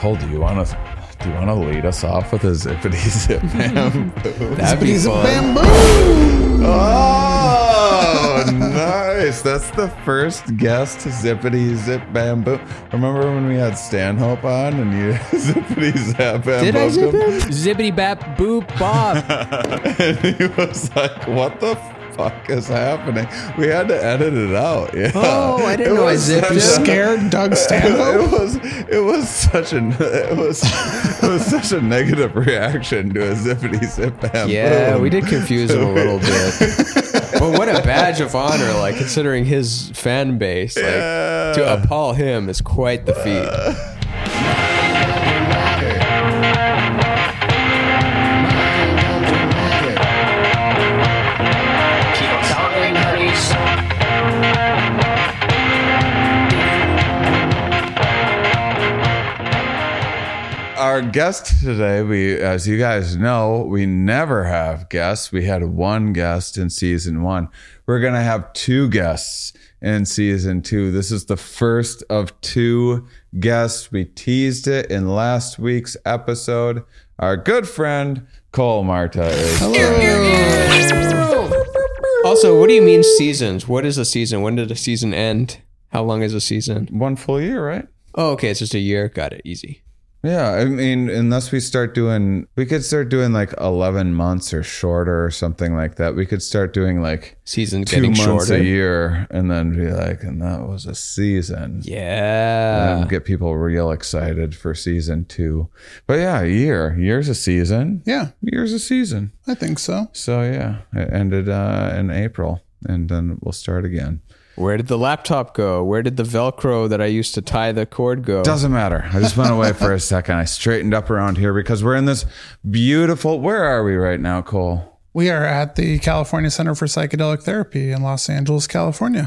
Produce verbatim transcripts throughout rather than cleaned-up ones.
Cole, do you want to do you want to lead us off with a zippity zip bamboo? That'd be Zippity fun. bamboo. Oh, nice! That's the first guest zippity zip bamboo. Remember when we had Stanhope on and you zippity zap bamboo? Did I zip him? Zippity bap boop bob. And he was like, "What the fuck is happening?" We had to edit it out. Yeah. Oh, I didn't It know I was zipped such You him. a- scared Doug It Stanhope? was it was such a it was it was such a negative reaction to a zippity zip bamboo. Yeah, we did confuse him a little bit. But what a badge of honor, like considering his fan base, like Yeah. to appall him is quite the feat. Keep on talking, honeys. Our guest today, we as you guys know, we never have guests. We had one guest in season one. We're gonna have two guests in season two. This is the first of two guests. We teased it in last week's episode. Our good friend Cole Marta is Also, what do you mean seasons? What is a season? When did a season end? How long is a season? one full year, right? Oh, okay, it's just a year. Got it. Easy. Yeah, I mean, unless we start doing, we could start doing like eleven months or shorter or something like that. We could start doing like Season's two getting months shorter. a year and then be like, and that was a season. Yeah. And get people real excited for season two. But yeah, a year. Year's a season. Yeah, Year's a season. I think so. So yeah, it ended uh, in April and then we'll start again. Where did the laptop go? Where did the Velcro that I used to tie the cord go? Doesn't matter. I just went away for a second. I straightened up around here because we're in this beautiful, where are we right now, Cole? We are at the California Center for Psychedelic Therapy in Los Angeles, California.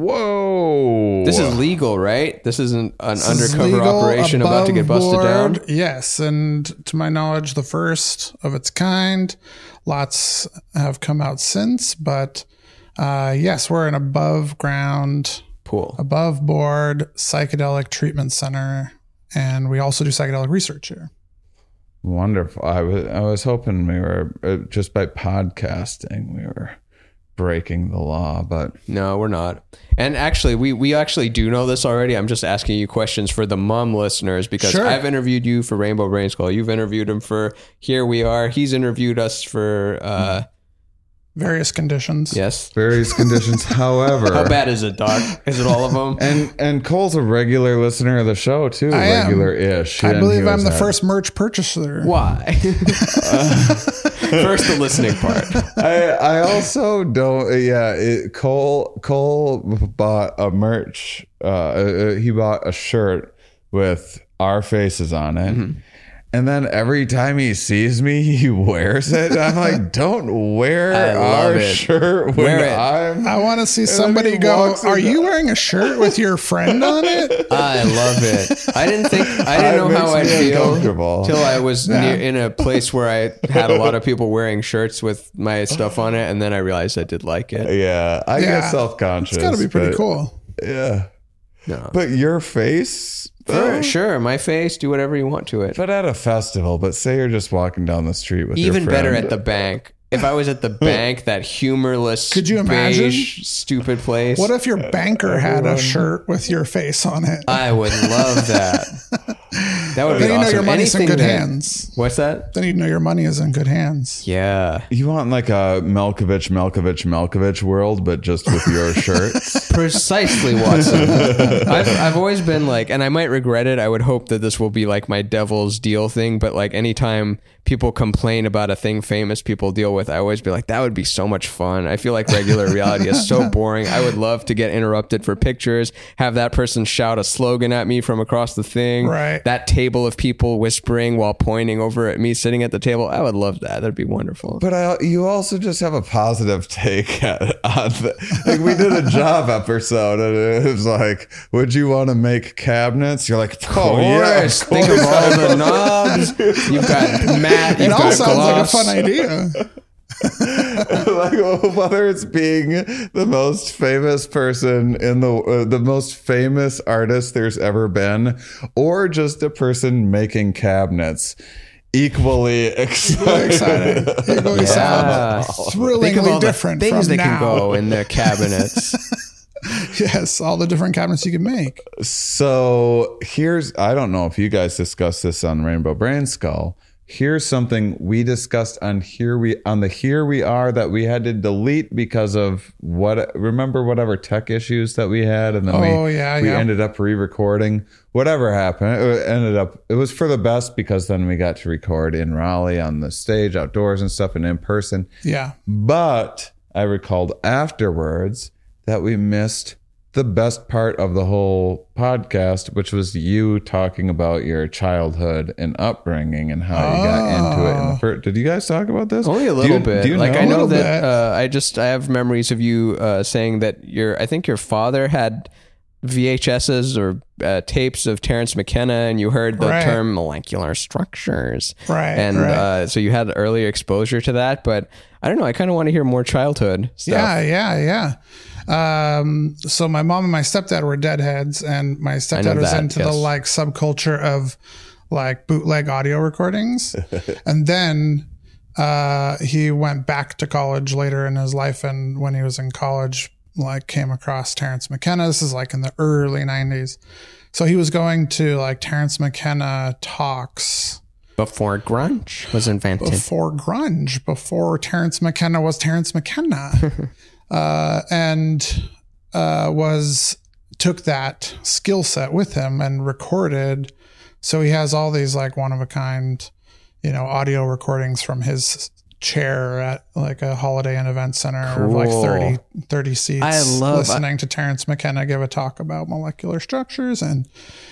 Whoa. This is legal, right? This isn't an This is undercover legal, operation about to get above busted down. board. Yes, and to my knowledge, the first of its kind. Lots have come out since, but uh, yes, we're an above ground, Cool. above board psychedelic treatment center, and we also do psychedelic research here. Wonderful. I was I was hoping we were uh, just by podcasting we were breaking the law, but No, we're not. And actually, we we actually do know this already. I'm just asking you questions for the mum listeners because Sure. I've interviewed you for Rainbow Brain Skull. You've interviewed him for Here We Are. He's interviewed us for uh, Various conditions. yes. various conditions. However, How bad is it, Doc? Is it all of them? and and Cole's a regular listener of the show too, I am. regular-ish. I and believe he I'm was the at- first merch purchaser. Why? First, the listening part. I I also don't. Yeah, it, Cole Cole bought a merch. Uh, uh, he bought a shirt with our faces on it. Mm-hmm. And then every time he sees me, he wears it. I'm like, don't wear I love our it. shirt when Wear it. I'm. I want to see then somebody he go, walks are in you the- wearing a shirt with your friend on it? I love it. I didn't think I It didn't know how I'd makes me feel uncomfortable. till I was Yeah. near, in a place where I had a lot of people wearing shirts with my stuff on it, and then I realized I did like it. Yeah, I Yeah. get self conscious. It's got to be pretty cool. Yeah, No, but your face. sure, though? sure, my face. Do whatever you want to it. But at a festival, but say you're just walking down the street with Even your better friend. at the bank. If I was at the bank, that humorless, Could you imagine? beige, stupid place. What if your banker had a shirt with your face on it? I would love that. That would be Then you know awesome. your money's in Anything good that- hands. What's that? Then you know your money is in good hands. Yeah, You want like a Melkovich, Melkovich, Melkovich world, but just with your shirts. precisely, Watson. I've I've always been like, and I might regret it. I would hope that this will be like my devil's deal thing. But like anytime people complain about a thing famous people deal with, I always be like, that would be so much fun. I feel like regular reality is so boring. I would love to get interrupted for pictures, have that person shout a slogan at me from across the thing. Right. That table of people whispering while pointing over at me sitting at the table. I would love that. That'd be wonderful. But I, you also just have a positive take at, on the, like we did a job episode and it was like, would you want to make cabinets? You're like, oh Of yeah, of course. Think of course all I the would." knobs. You've got Matt. You've It all got sounds like a gloss. fun idea. Like whether it's being the most famous person in the uh, the most famous artist there's ever been, or just a person making cabinets. Equally excited. excited. Equally Yeah. sound thrillingly Think of all the different things from that can now. go in their cabinets. Yes, all the different cabinets you can make. So here's, I don't know if you guys discussed this on Rainbow Brain Skull. Here's something we discussed on here we on the Here We Are that we had to delete because of what, remember whatever tech issues that we had, and then Oh, we, yeah, we yeah. ended up re-recording. Whatever happened, it ended up, it was for the best because then we got to record in Raleigh on the stage, outdoors and stuff, and in person. Yeah. But I recalled afterwards that we missed the best part of the whole podcast, which was you talking about your childhood and upbringing and how you got into it in the first. Did you guys talk about this? Only a Do little you- bit. do you Like know? I know A little that bit. uh, I just I have memories of you uh, saying that your I think your father had V H S's or uh, tapes of Terence McKenna, and you heard the Right. term molecular structures. Right, And right. Uh, so you had earlier exposure to that, but I don't know. I kind of want to hear more childhood stuff. Yeah, yeah, yeah. Um, so my mom and my stepdad were deadheads, and my stepdad was that, into yes. the like subculture of like bootleg audio recordings. And then uh, he went back to college later in his life, and when he was in college, like came across Terence McKenna. This is like in the early nineties. So he was going to like Terence McKenna talks Before grunge was invented. before grunge, before Terence McKenna was Terence McKenna, uh, and uh, was took that skill set with him and recorded. So he has all these like one of a kind, you know, audio recordings from his chair at like a Holiday Inn event center of like Cool. thirty, thirty seats, I love- listening to Terence McKenna give a talk about molecular structures and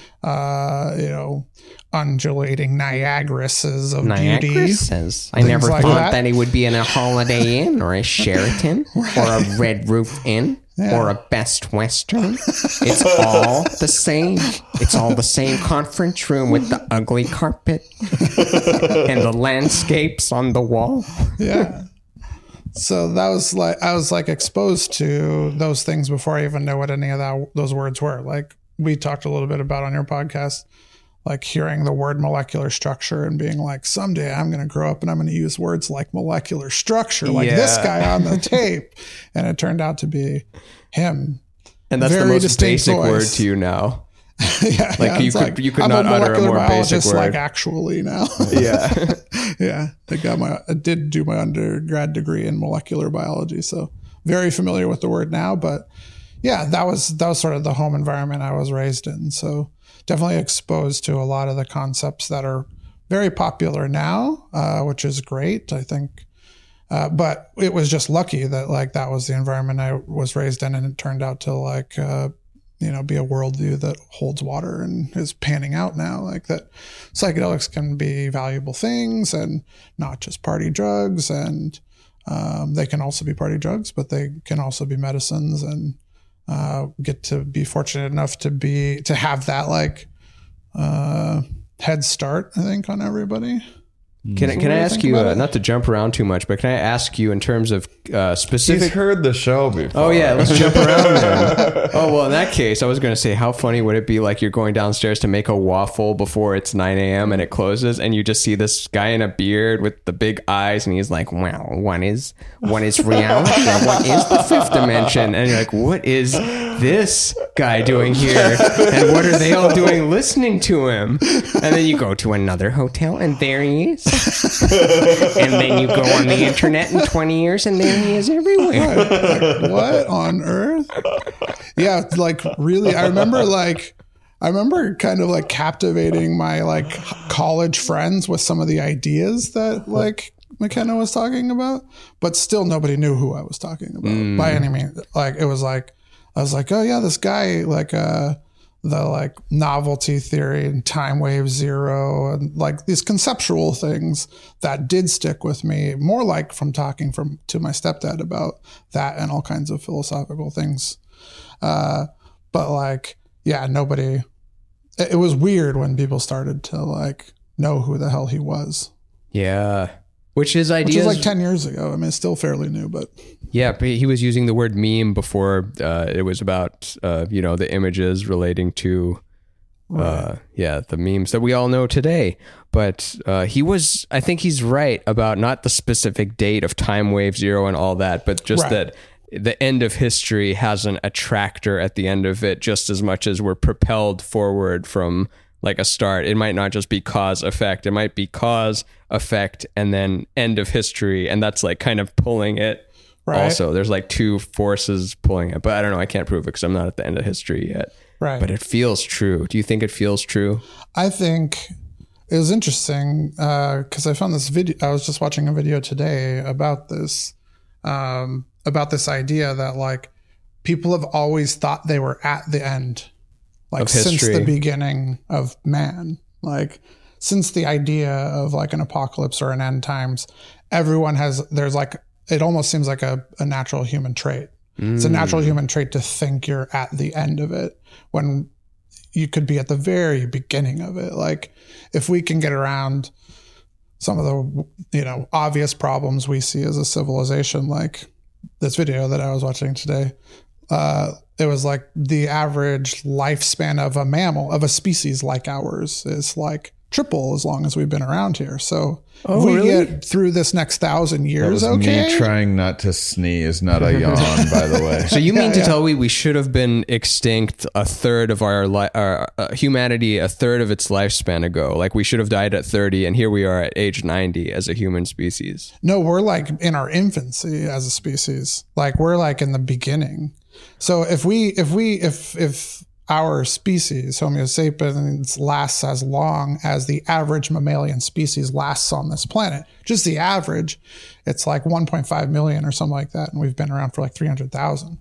uh, you know, undulating Niagaras of Niagara beauty. says, I never like thought that. that. he would be in a Holiday Inn or a Sheraton or a Red Roof Inn or a Best Western. It's all the same. It's all the same conference room with the ugly carpet and the landscapes on the wall. Yeah. So that was like I was like exposed to those things before I even knew what any of that those words were. Like we talked a little bit about on your podcast, like hearing the word molecular structure and being like, someday I'm going to grow up and I'm going to use words like molecular structure, like this Yeah. guy on the tape. And it turned out to be him. And that's the Very most distinct basic voice. word to you now. yeah, Like, yeah, you it's could- you could I'm not a utter a molecular more basic biologist, word. like actually now. Yeah. Yeah, I got my I did do my undergrad degree in molecular biology, so very familiar with the word now. But yeah, that was that was sort of the home environment I was raised in. So definitely exposed to a lot of the concepts that are very popular now, uh, which is great, I think. Uh, but it was just lucky that like that was the environment I was raised in, and it turned out to like uh, you know be a worldview that holds water and is panning out now. Like that, psychedelics can be valuable things and not just party drugs, and um, they can also be party drugs, but they can also be medicines, and uh, get to be fortunate enough to be to have that like uh, head start, I think, on everybody. Can, I can I what do you ask think you, about uh, it? not to jump around too much, but can I ask you in terms of uh, He's specific... heard the show before. Oh yeah, let's jump around then. Oh well, in that case, I was going to say, how funny would it be like you're going downstairs to make a waffle before it's nine a.m. and it closes, and you just see this guy in a beard with the big eyes, and he's like, "Well, what is what is reality? And what is the fifth dimension?" And you're like, "What is this guy doing here? And what are they all doing listening to him?" And then you go to another hotel, and there he is. And then you go on the internet in twenty years, and there he is everywhere. Like, what on earth? Yeah, like really, I remember like I remember kind of like captivating my like college friends with some of the ideas that like McKenna was talking about, but still nobody knew who I was talking about by any means. Like it was like I was like, oh yeah, this guy like uh the like novelty theory and time wave zero and like these conceptual things that did stick with me more like from talking from to my stepdad about that and all kinds of philosophical things. Uh, but like, yeah, nobody, it, it was weird when people started to like know who the hell he was. Yeah. Which his which ideas, was like ten years ago. I mean, it's still fairly new, but yeah, but he was using the word meme before uh, it was about, uh, you know, the images relating to, uh, yeah, the memes that we all know today. But uh, he was, I think he's right about not the specific date of time wave zero and all that, but just Right. that the end of history has an attractor at the end of it just as much as we're propelled forward from like a start. It might not just be cause effect. It might be cause effect and then end of history. And that's like kind of pulling it. Right. Also, there's like two forces pulling it, but I don't know. I can't prove it because I'm not at the end of history yet. right. But it feels true. Do you think it feels true? I think it was interesting because I found this video. I was just watching a video today about this, um, about this idea that like people have always thought they were at the end, like Of since history. the beginning of man, like since the idea of like an apocalypse or an end times, everyone has, there's like, it almost seems like a, a natural human trait. It's a natural human trait to think you're at the end of it when you could be at the very beginning of it. Like if we can get around some of the, you know, obvious problems we see as a civilization, like this video that I was watching today, uh, it was like the average lifespan of a mammal, of a species like ours, is like triple as long as we've been around here. So Oh, if we really? get through this next thousand That years, was okay. me trying not to sneeze, not a yawn, by the way. So you mean Yeah, to yeah. tell me we should have been extinct a third of our, li- our uh, humanity, a third of its lifespan ago? Like we should have died at thirty, and here we are at age ninety as a human species. No, we're like in our infancy as a species. Like we're like in the beginning. So if we, if we, if, if our species, Homo sapiens, lasts as long as the average mammalian species lasts on this planet, just the average, it's like one point five million or something like that. And we've been around for like three hundred thousand.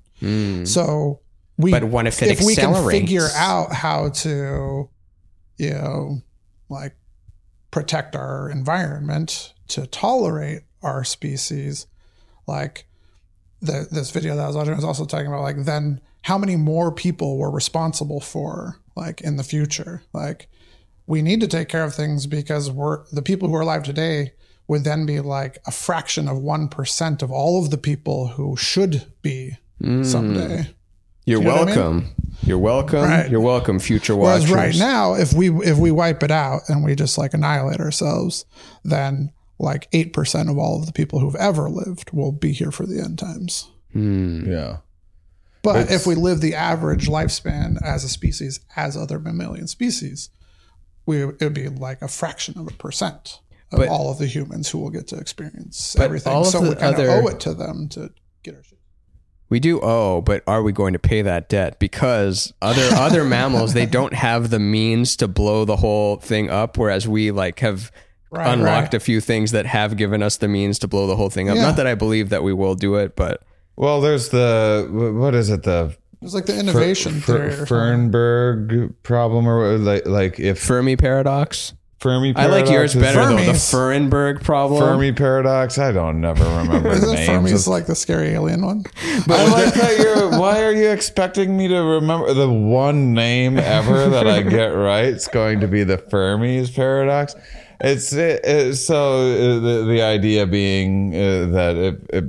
So we, But what if it if we can accelerates? figure out how to, you know, like protect our environment to tolerate our species, like the, this video that I was watching was also talking about like then how many more people we're responsible for like in the future. Like we need to take care of things because we're the people who are alive today would then be like a fraction of one percent of all of the people who should be someday. You're you know what I mean? welcome. You're welcome. Right. You're welcome, future Whereas watchers. right now, if we if we wipe it out and we just like annihilate ourselves, then like eight percent of all of the people who've ever lived will be here for the end times. Yeah. But It's- if we live the average lifespan as a species, as other mammalian species, we it would be like a fraction of a percent of But- all of the humans who will get to experience But everything. all of So the we kind other- of owe it to them to get our shit. We do owe, but are we going to pay that debt? Because other other mammals, they don't have the means to blow the whole thing up, whereas we like have Right, unlocked right. a few things that have given us the means to blow the whole thing up. Yeah. Not that I believe that we will do it, but Well, there's the, wh- what is it? The It's like the innovation Fer- theory. or Fer- Fernberg problem, or like, like if Fermi paradox. Fermi I like paradox yours is- better though. The Fermi's. Ferrenberg problem. Fermi paradox. I don't never remember something. the Isn't names. Fermi's of- like the scary alien one? I like that you're. Why are you expecting me to remember the one name ever that I get right? It's going to be the Fermi's paradox. It's it, it, so uh, the the idea being uh, that it, it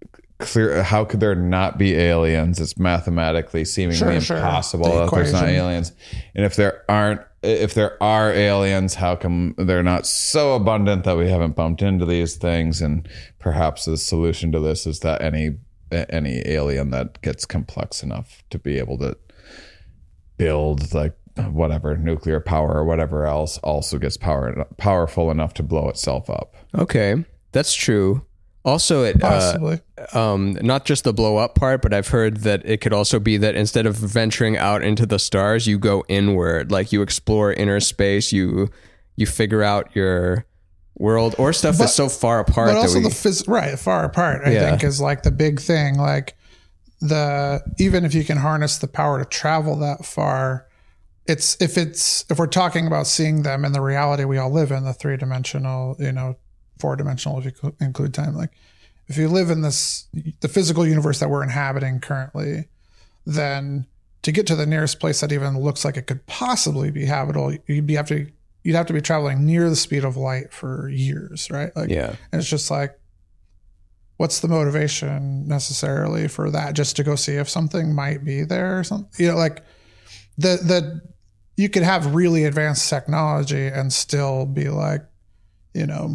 clear. How could there not be aliens? It's mathematically seemingly Sure, sure. impossible The that there's not equation. aliens. And if there aren't, if there are aliens, how come they're not so abundant that we haven't bumped into these things? And perhaps the solution to this is that any any alien that gets complex enough to be able to build like whatever nuclear power or whatever else also gets power powerful enough to blow itself up. Okay, that's true. Also, it uh, Possibly. um, not just the blow up part, but I've heard that it could also be that instead of venturing out into the stars, you go inward, like you explore inner space, you you figure out your world or stuff that's so far apart. But that also we, the phys- right far apart, I Yeah. think, is like the big thing. Like the even if you can harness the power to travel that far, it's if it's if we're talking about seeing them in the reality we all live in, the three dimensional, you know, four dimensional if you co- include time. Like if you live in this the physical universe that we're inhabiting currently, then to get to the nearest place that even looks like it could possibly be habitable, you'd be have to you'd have to be traveling near the speed of light for years, right? Like, Yeah. and it's just like, what's the motivation necessarily for that? Just to go see if something might be there or something, you know, like the, the, you could have really advanced technology and still be like, you know,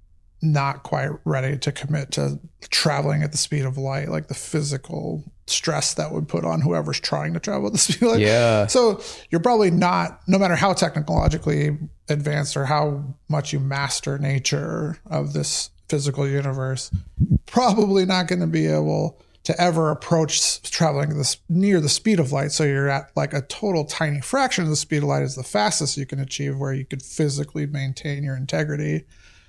not quite ready to commit to traveling at the speed of light, like the physical stress that would put on whoever's trying to travel at the speed of light. Yeah. So you're probably not, no matter how technologically advanced or how much you master nature of this physical universe, probably not going to be able to ever approach traveling this near the speed of light. So you're at like a total tiny fraction of the speed of light is the fastest you can achieve, where you could physically maintain your integrity.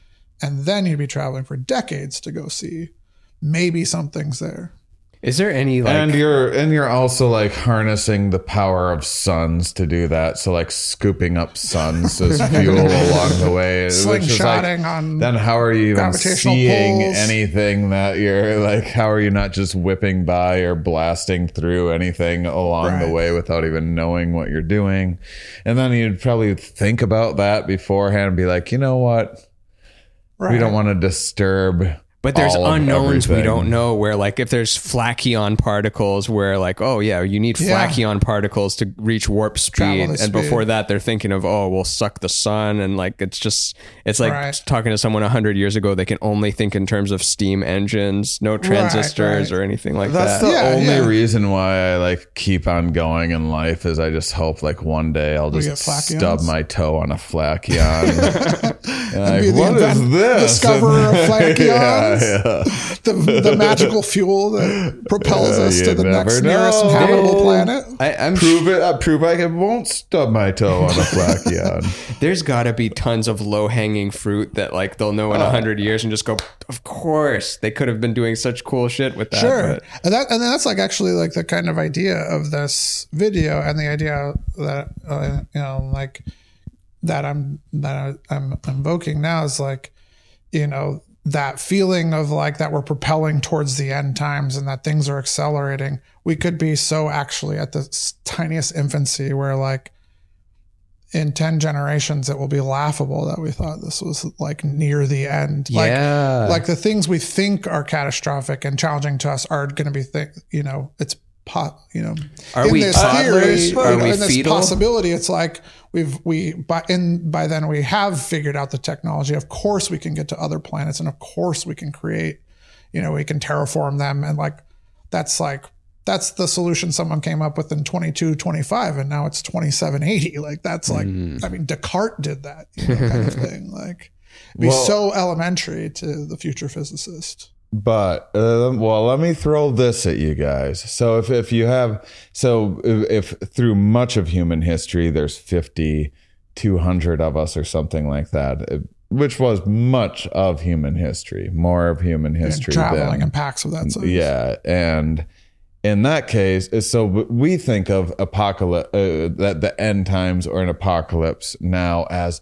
And then you'd be traveling for decades to go see maybe something's there. Is there any like and you're and you're also like harnessing the power of suns to do that. So like scooping up suns as fuel along the way. which is like, Slingshotting on then how are you even gravitational seeing pulls. anything that you're like, how are you not just whipping by or blasting through anything along Right. the way without even knowing what you're doing? And then you'd probably think about that beforehand and be like, you know what? Right. We don't want to disturb. But there's all of unknowns we everything. don't know, where like if there's flachion particles where like, oh yeah, you need Yeah. flachion particles to reach warp speed. Travel And the before speed. that they're thinking of, oh, we'll suck the sun. And like, it's just, it's like Right. talking to someone a hundred years ago, they can only think in terms of steam engines, no transistors right. or anything like That's that. the Yeah, only yeah. reason why I like keep on going in life is I just hope like one day I'll We just get flachions? stub my toe on a flachion. And be like, the what is invent- this? discoverer of flachions? yeah, yeah. the, the magical fuel that propels Uh, us you to the never next know. nearest habitable planet. I, I'm Prove it. I prove I can, won't stub my toe on a flachion. There's got to be tons of low hanging fruit that like they'll know in a hundred years and just go, of course they could have been doing such cool shit with that. Sure, but- and that and that's like actually like the kind of idea of this video, and the idea that uh, you know like that I'm that I'm invoking now is like, you know, that feeling of like that we're propelling towards the end times and that things are accelerating. We could be so actually at the s- tiniest infancy where like in ten generations it will be laughable that we thought this was like near the end. Like, Yeah. like the things we think are catastrophic and challenging to us are going to be th- you know, it's pot, you know, Are in we this toddlers? theory, Are you know, we in this fetal? possibility, it's like we've, we, by in, by then we have figured out the technology. Of course we can get to other planets, and of course we can create, you know, we can terraform them. And like, that's like, that's the solution someone came up with in twenty-two twenty-five, and now it's twenty-seven eighty. Like that's like, I mean, Descartes did that, you know, kind of thing. Like be Well- so elementary to the future physicist. But uh, well, let me throw this at you guys. So if if you have so if, if through much of human history there's fifty, two hundred of us or something like that, uh, which was much of human history, more of human And history traveling than in packs of that size. yeah, and in that case, so we think of apocalypse, uh, that the end times or an apocalypse now as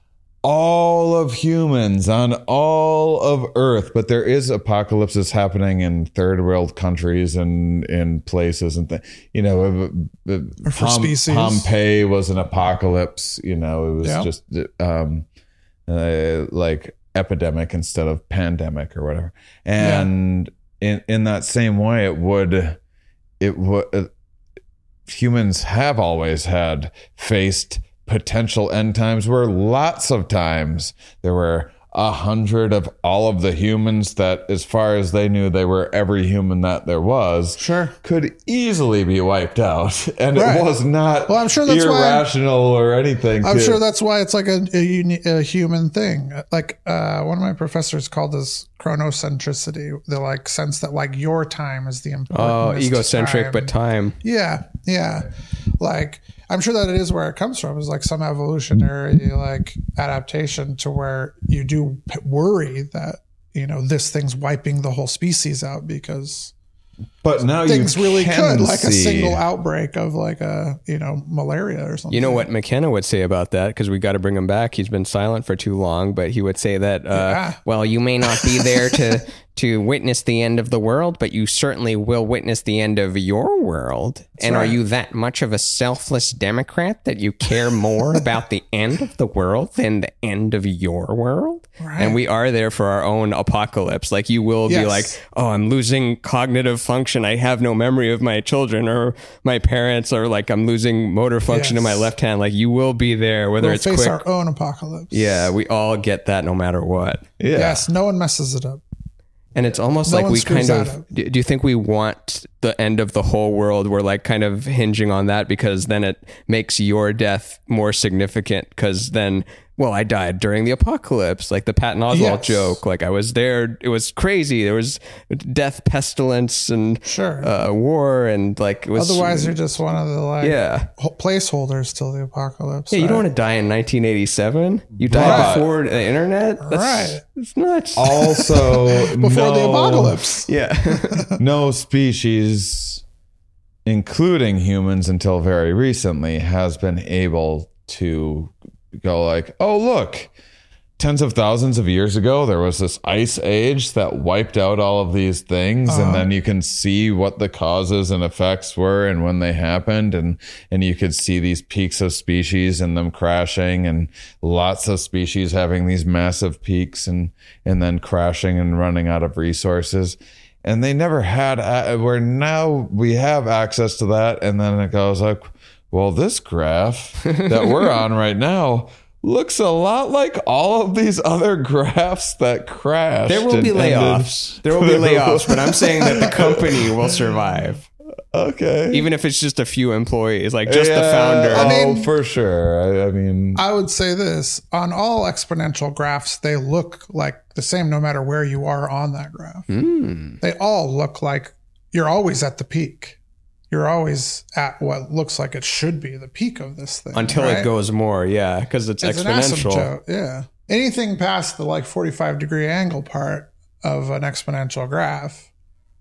all of humans on all of Earth, but there is apocalypses happening in third world countries and in places and th- you know, Or for species. Pompeii was an apocalypse. You know, it was Yeah. just um, uh, like epidemic instead of pandemic or whatever. And in in that same way, it would it would uh, humans have always had faced potential end times where lots of times there were a hundred of all of the humans that, as far as they knew, they were every human that there was, Sure. could easily be wiped out. And Right. it was not Well, I'm sure that's why- irrational or anything. I'm to- sure that's why it's like a, a, uni- a human thing. Like uh, one of my professors called this chronocentricity, the like sense that like your time is the important. Oh, egocentric, but time. yeah, yeah. Like I'm sure that it is where it comes from. Is like some evolutionary like adaptation to where you do p- worry that you know this thing's wiping the whole species out because but now things you really can could, like a see- single outbreak of like a you know malaria or something. You know what McKenna would say about that, because we got to bring him back. He's been silent for too long, but he would say that, uh, Yeah. Well, you may not be there to to witness the end of the world, but you certainly will witness the end of your world. And right. are you that much of a selfless Democrat that you care more about the end of the world than the end of your world? Right. And we are there for our own apocalypse. Like you will Yes. be like, oh, I'm losing cognitive function. I have no memory of my children or my parents, or like I'm losing motor function in my Yes. left hand. Like you will be there, whether We'll it's face quick. our own apocalypse. Yeah, we all get that no matter what. Yeah. Yes, no one messes it up. And it's almost No like one we screws kind that of up. do, do you think we want the end of the whole world? We're like kind of hinging on that because then it makes your death more significant because then, well, I died during the apocalypse, like the Patton Oswalt Yes. joke. Like I was there. It was crazy. There was death, pestilence, and Sure. uh, war, and like it was. Otherwise, you're just one of the like yeah. ho- placeholders till the apocalypse. Yeah, you don't right? want to die in nineteen eighty-seven. You died Right. before the internet. That's, Right. It's nuts. Also, before no, the apocalypse. yeah. no species, including humans until very recently, has been able to go like, oh, look, tens of thousands of years ago, there was this ice age that wiped out all of these things. Uh-huh. And then you can see what the causes and effects were and when they happened. And, and you could see these peaks of species and them crashing, and lots of species having these massive peaks and, and then crashing and running out of resources. And they never had, uh, where now we have access to that. And then it goes like, well, this graph that we're on right now looks a lot like all of these other graphs that crashed. There will and be ended- layoffs. There will be layoffs, but I'm saying that the company will survive. Okay. Even if it's just a few employees, like just the Yeah, founder. Oh, I mean- for sure. I, I mean, I would say this on all exponential graphs, they look like the same no matter where you are on that graph. Mm. They all look like you're always at the peak. You're always at what looks like it should be the peak of this thing. Until right? it goes more, yeah, because it's, It's an exponential. asymptote, yeah. Anything past the like forty-five degree angle part of an exponential graph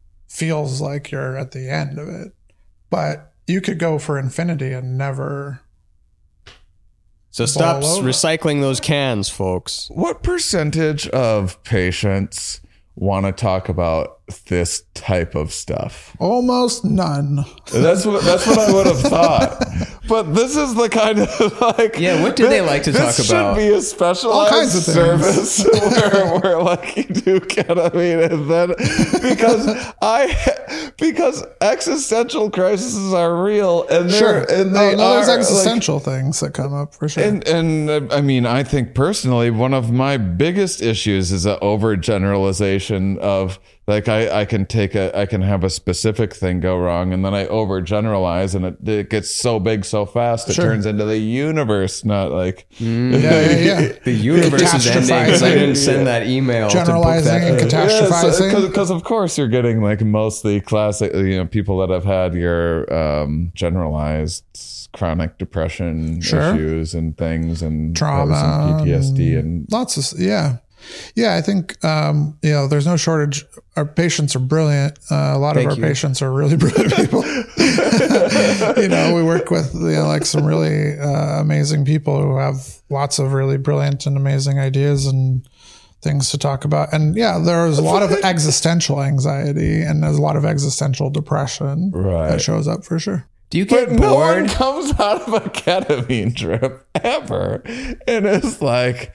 feels like you're at the end of it. But you could go for infinity and never. So stop Ball over. recycling those cans, folks. what percentage of patients want to talk about this type of stuff? Almost none. That's what that's what I would have thought. But this is the kind of like Yeah, what do they like to this talk about? should be a specialized All kinds of things. service where, where like you do ketamine and then because I because existential crises are real and they're Sure. and Oh, they no, there's are like, existential things that come up for sure. and and uh, I mean, I think personally, one of my biggest issues is an overgeneralization of like I, I can take a I can have a specific thing go wrong, and then I overgeneralize, and it, it gets so big so fast it Sure. turns into the universe, not like yeah, yeah, yeah. The universe is ending because I didn't send that email. Generalizing to book and that. catastrophizing. because of course you're getting like mostly classic, you know, people that have had your um, generalized chronic depression Sure. issues and things, and Trauma, probably some P T S D and Lots of, yeah. Yeah, I think, um, you know, there's no shortage. Our patients are brilliant. Uh, a lot Thank of our you. patients are really brilliant people. You know, we work with, you know, like some really uh, amazing people who have lots of really brilliant and amazing ideas and things to talk about. And yeah, there's a lot of existential anxiety and there's a lot of existential depression Right. that shows up for sure. Do you get But no one bored? comes out of a ketamine trip ever and it's like,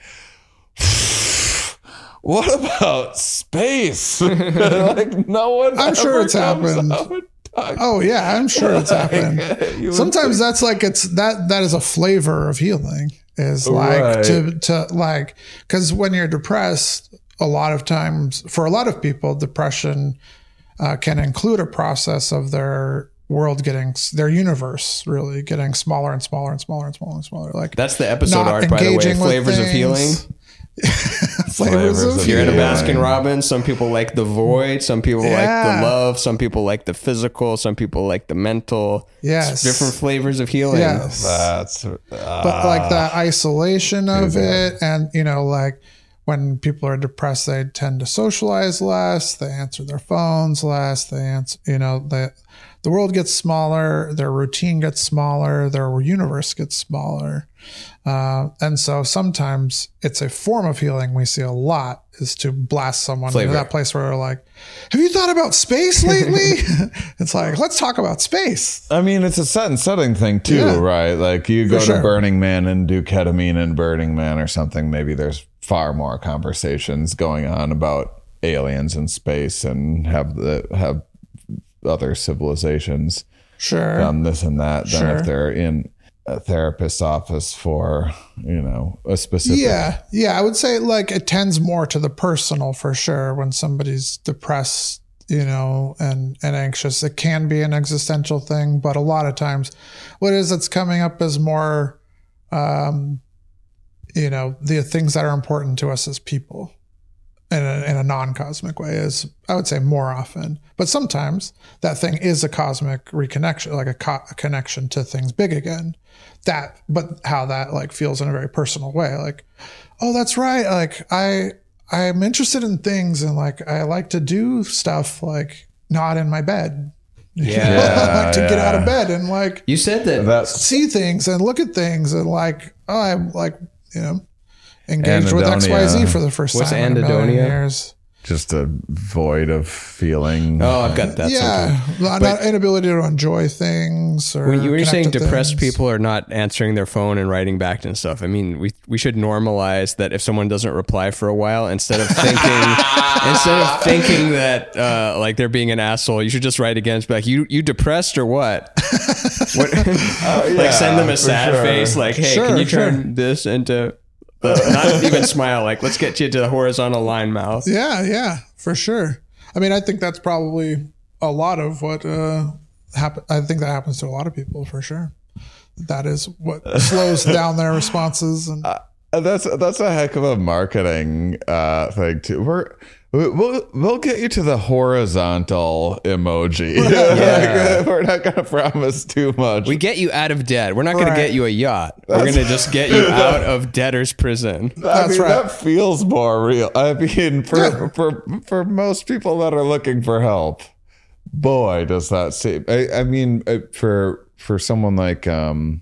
what about space? Like no one. I'm sure ever it's comes happened. out and talks. Oh yeah, I'm sure it's happened. You would Sometimes that's like it's that that is a flavor of healing is like Right. to to like because when you're depressed, a lot of times for a lot of people, depression uh, can include a process of their world getting their universe really getting smaller and smaller and smaller and smaller and smaller. Like That's the episode not art, by the way. engaging with Flavors of things. healing. flavors, Flavors of of You're in a Yeah. Baskin Robbins. Some people like the void. Some people like Yeah. the love. Some people like the physical. Some people like the mental. Yes. It's different flavors of healing. Yes. That's uh, but like the isolation of too bad. it and you know like when people are depressed, they tend to socialize less. They answer their phones less. They answer, you know, the, the world gets smaller. Their routine gets smaller. Their universe gets smaller. Uh, and so sometimes it's a form of healing we see a lot is to blast someone Flavor. into that place where they're like, have you thought about space lately? It's like, let's talk about space. I mean, it's a set and setting thing too, Yeah. right? Like you go For to sure. Burning Man and do ketamine in Burning Man or something. Maybe there's far more conversations going on about aliens and space and have the have other civilizations Sure. done this and that than Sure. if they're in a therapist's office for, you know, a specific. Yeah. Yeah. I would say like it tends more to the personal for sure. When somebody's depressed, you know, and, and anxious, it can be an existential thing, but a lot of times what is it's coming up as more, um, you know, the things that are important to us as people in a, in a non-cosmic way is, I would say, more often. But sometimes that thing is a cosmic reconnection, like a, co- a connection to things big again. That, but how that like feels in a very personal way. Like, oh, that's right. Like I, I'm interested in things and like I like to do stuff like not in my bed. Yeah. I like to get out of yeah. bed and like You said that. That's see things and look at things and like, oh, I'm like, you know, engaged with X Y Z Anhedonia. for the first What's time in a million anhedonia? years. just a void of feeling. Oh, I've got that. yeah, something. not, not inability to enjoy things. Or When you were connect saying to depressed things. people are not answering their phone and writing back and stuff, I mean, we we should normalize that if someone doesn't reply for a while, instead of thinking instead of thinking that uh, like they're being an asshole, you should just write again. Be like, you you depressed or what? what like send them a sad sure. face, like, hey, Sure, can you sure. turn this into uh, not even smile, like let's get you to the horizontal line mouth. Yeah, yeah, for sure. I mean, I think that's probably a lot of what uh, happen. I think that happens to a lot of people for sure. That is what slows down their responses. And And that's that's a heck of a marketing uh, thing too. We're we'll we'll get you to the horizontal emoji. Yeah. Like, we're not going to promise too much. We get you out of debt. We're not going Right. to get you a yacht. We're going to just get you out of debtor's prison. I That's mean, right. that feels more real. I mean, for, Yeah. for for most people that are looking for help, boy, does that seem. I, I mean, uh, for for someone like um,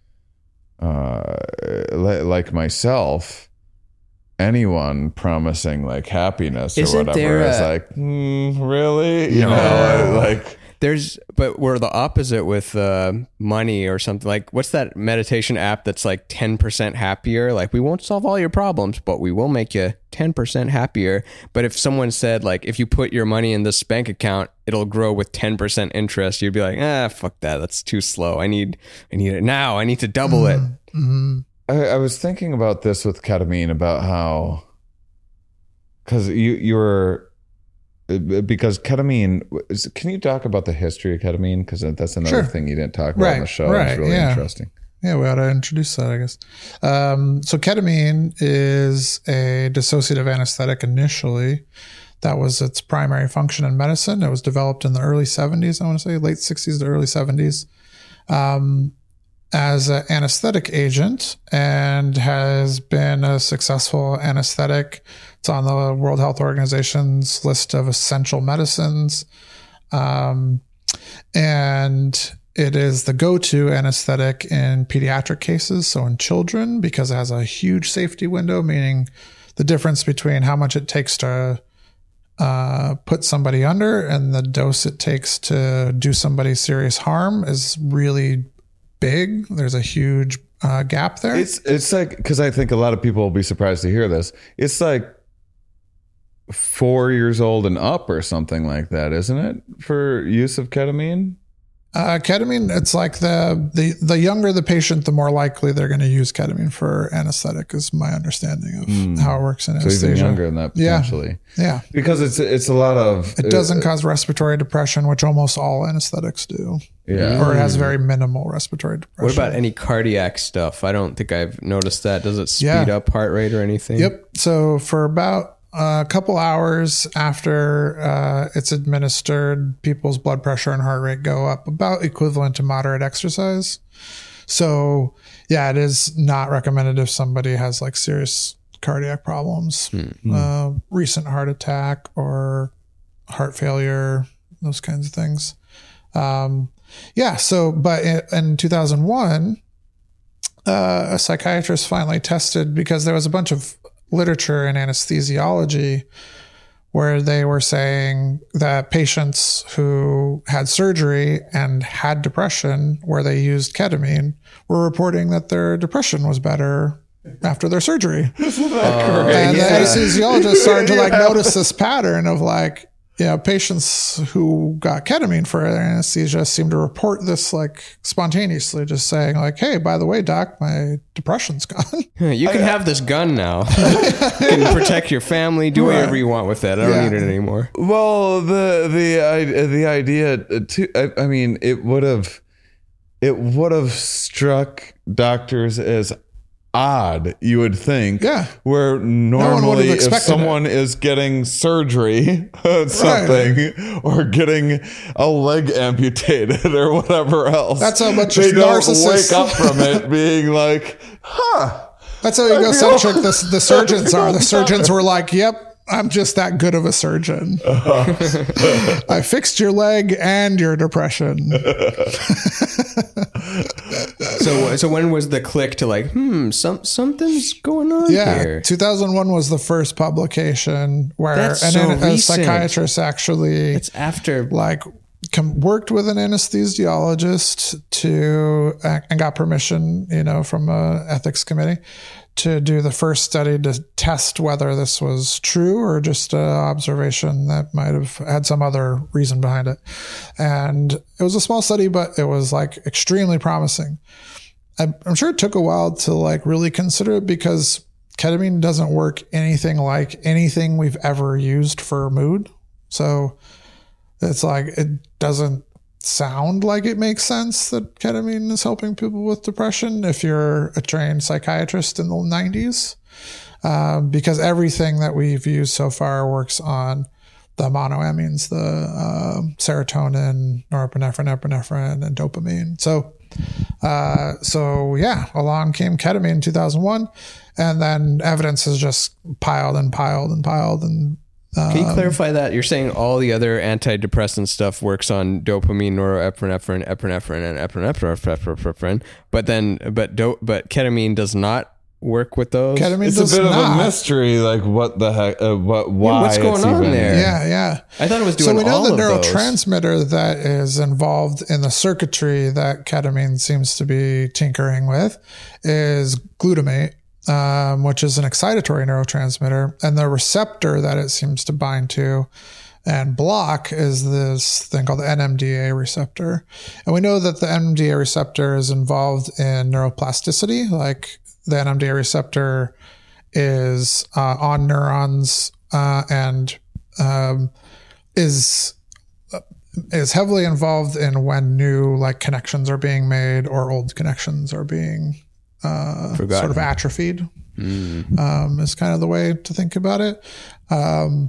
uh, li- like myself, anyone promising like happiness or Isn't whatever there is a- like, mm, really, you No. know, like. There's, but we're the opposite with uh, money or something. Like, what's that meditation app that's like ten percent happier? Like, we won't solve all your problems, but we will make you ten percent happier. But if someone said, like, if you put your money in this bank account, it'll grow with ten percent interest, you'd be like, ah, fuck that. That's too slow. I need, I need it now. I need to double it. mm-hmm. I, I was thinking about this with ketamine, about how, because you you were, because ketamine. is- Can you talk about the history of ketamine? Because that's another Sure. thing you didn't talk about on the Right, show. right, It's really yeah. interesting. Yeah, we ought to introduce that, I guess. Um, so ketamine is a dissociative anesthetic initially. That was its primary function in medicine. It was developed in the early seventies, I want to say, late sixties to early seventies, um, as an anesthetic agent, and has been a successful anesthetic. It's on the World Health Organization's list of essential medicines. Um, and it is the go-to anesthetic in pediatric cases, so in children, because it has a huge safety window, meaning the difference between how much it takes to uh, put somebody under and the dose it takes to do somebody serious harm is really big. There's a huge uh, gap there. It's it's like, because I think a lot of people will be surprised to hear this. It's like four years old and up or something like that, isn't it? For use of ketamine. Uh, ketamine, it's like the, the the younger the patient, the more likely they're going to use ketamine for anesthetic, is my understanding of how it works in So anesthesia. even younger than that Yeah. potentially. Yeah. Because it's it's a lot of It doesn't cause respiratory depression, which almost all anesthetics do. Yeah. Or it has very minimal respiratory depression. What about any cardiac stuff? I don't think I've noticed that. Does it speed Yeah. up heart rate or anything? Yep. So for about a couple hours after uh, it's administered, people's blood pressure and heart rate go up about equivalent to moderate exercise. So yeah, it is not recommended if somebody has like serious cardiac problems, Mm-hmm. uh, recent heart attack or heart failure, those kinds of things. Um, yeah. So, but in, in two thousand one, uh, a psychiatrist finally tested, because there was a bunch of literature in anesthesiology where they were saying that patients who had surgery and had depression where they used ketamine were reporting that their depression was better after their surgery. Uh, And yeah. the anesthesiologist started to like notice this pattern of like, you know, patients who got ketamine for anesthesia seem to report this like spontaneously, just saying like, hey, by the way, doc, my depression's gone. You can have this gun now. You can protect your family. Do whatever you want with it. I don't Yeah. need it anymore. Well, the the i- the idea too. I, I mean, it would have it would have struck doctors as odd. You would think, Yeah. Where one would normally, have if expected someone is getting surgery, something, or getting a leg amputated or whatever else, That's how much they don't narcissists- wake up from it being like, huh. That's how egocentric the, the surgeons are. The surgeons were like, yep, I'm just that good of a surgeon. I fixed your leg and your depression. So, so when was the click to like, hmm, some something's going on Yeah. here? two thousand one was the first publication where That's an, so a recent. psychiatrist actually It's after. like com- worked with an anesthesiologist to uh, and got permission, you know, from a ethics committee to do the first study to test whether this was true or just an observation that might have had some other reason behind it. And it was a small study, but it was like extremely promising. I'm, I'm sure it took a while to like really consider it because ketamine doesn't work anything like anything we've ever used for mood. So it's like, it doesn't sound like it makes sense that ketamine is helping people with depression if you're a trained psychiatrist in the nineties, um, because everything that we've used so far works on the monoamines, the uh, serotonin, norepinephrine, epinephrine, and dopamine. So, uh, so yeah, along came ketamine in two thousand one, and then evidence has just piled and piled and piled and. Can you clarify that? You're saying all the other antidepressant stuff works on dopamine, norepinephrine, epinephrine, and epinephrine, but then, but do, but ketamine does not work with those. Ketamine It's does a bit not. of a mystery, like what the heck, uh, what, why, what's going it's on even- there? Yeah, yeah. I thought it was So doing we know all the of those. neurotransmitter that is involved in the circuitry that ketamine seems to be tinkering with is glutamate, um, which is an excitatory neurotransmitter, and the receptor that it seems to bind to and block is this thing called the N M D A receptor. And we know that the N M D A receptor is involved in neuroplasticity, like the N M D A receptor is uh, on neurons uh, and um, is is heavily involved in when new like connections are being made or old connections are being uh, sort of atrophied. Mm. Um, is kind of the way to think about it. Um,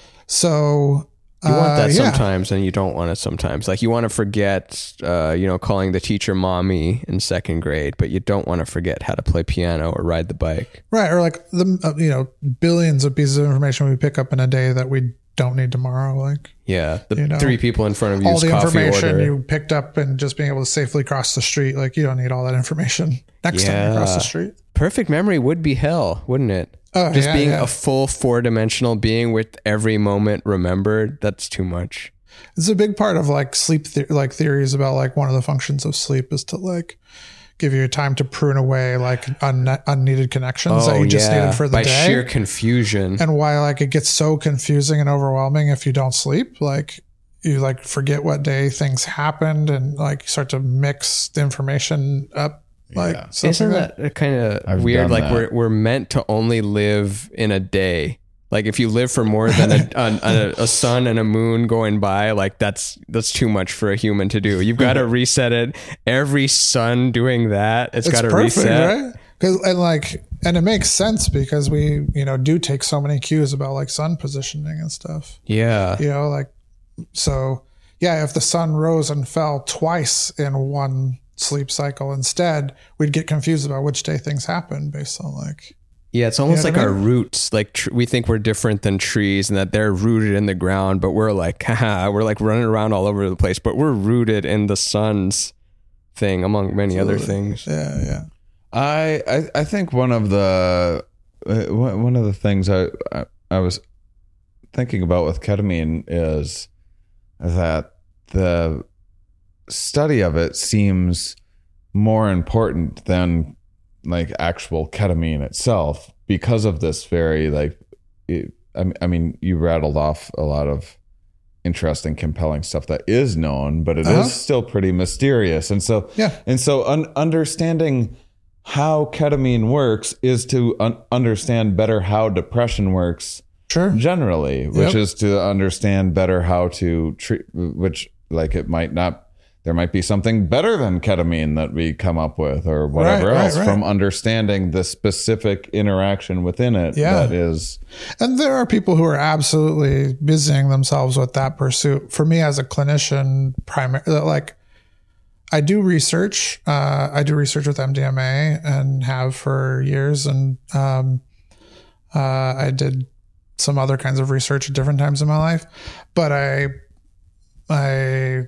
so You want that uh, yeah. sometimes, and you don't want it sometimes. Like you want to forget, uh, you know, calling the teacher mommy in second grade, but you don't want to forget how to play piano or ride the bike. Right. Or like the, uh, you know, billions of pieces of information we pick up in a day that we don't need tomorrow. Like Yeah, the You know, three people in front of all you's the coffee information order. you picked up and just being able to safely cross the street. Like you don't need all that information next time you cross Yeah. the street. Perfect memory would be hell, wouldn't it? Oh, Just yeah, being yeah. a full four dimensional being with every moment remembered. That's too much. It's a big part of like sleep, the- like theories about like one of the functions of sleep is to like give you time to prune away like un- unneeded connections that you just needed for the Oh, by day. sheer confusion. And why like it gets so confusing and overwhelming if you don't sleep. Like you like forget what day things happened and like start to mix the information up. Like Yeah. stuff Isn't like that kind of I've weird? done Like that. we're we're meant to only live in a day. Like if you live for more than a, a, a, a sun and a moon going by, like that's that's too much for a human to do. You've got to reset it. Every sun doing that, it's, it's got to perfect, reset. right? Because and like and it makes sense because we you know do take so many cues about like sun positioning and stuff. Yeah. You know, like so yeah, if the sun rose and fell twice in one sleep cycle instead, we'd get confused about which day things happen based on like Yeah, it's almost You know like what I our roots. Like tr- we think we're different than trees and that they're rooted in the ground, but we're like, haha, we're like running around all over the place, but we're rooted in the sun's thing, among many other things. Yeah, yeah. I, I I think one of the uh, one of the things I, I I was thinking about with ketamine is that the study of it seems more important than like actual ketamine itself because of this very like it, I, I mean you rattled off a lot of interesting, compelling stuff that is known, but it uh-huh. is still pretty mysterious. And so yeah, and so un- understanding how ketamine works is to un- understand better how depression works. Sure. Generally, which yep. is to understand better how to treat, which like it might not. There might be something better than ketamine that we come up with or whatever right, else right, right. from understanding the specific interaction within it. Yeah. That is. And there are people who are absolutely busying themselves with that pursuit. For me as a clinician, primary, like I do research, uh, I do research with M D M A and have for years. And, um, uh, I did some other kinds of research at different times in my life, but I, I,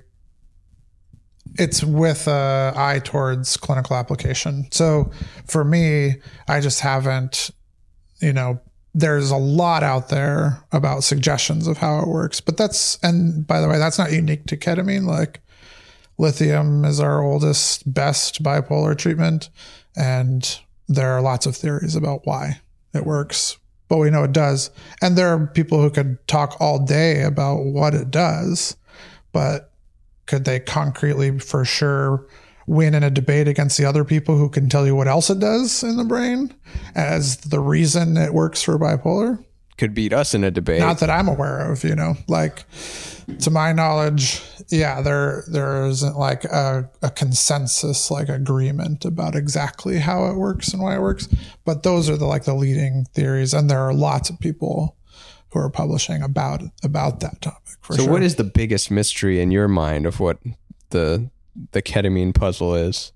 it's with a eye towards clinical application. So for me, I just haven't, you know, there's a lot out there about suggestions of how it works, but that's, and by the way, that's not unique to ketamine. Like lithium is our oldest, best bipolar treatment. And there are lots of theories about why it works, but we know it does. And there are people who could talk all day about what it does, but could they concretely for sure win in a debate against the other people who can tell you what else it does in the brain as the reason it works for bipolar? Could beat us in a debate. Not that I'm aware of, you know, like to my knowledge, yeah, there, there isn't like a, a consensus, like agreement about exactly how it works and why it works. But those are the, like the leading theories. And there are lots of people who are publishing about, about that topic. For so sure. what is the biggest mystery in your mind of what the, the ketamine puzzle is?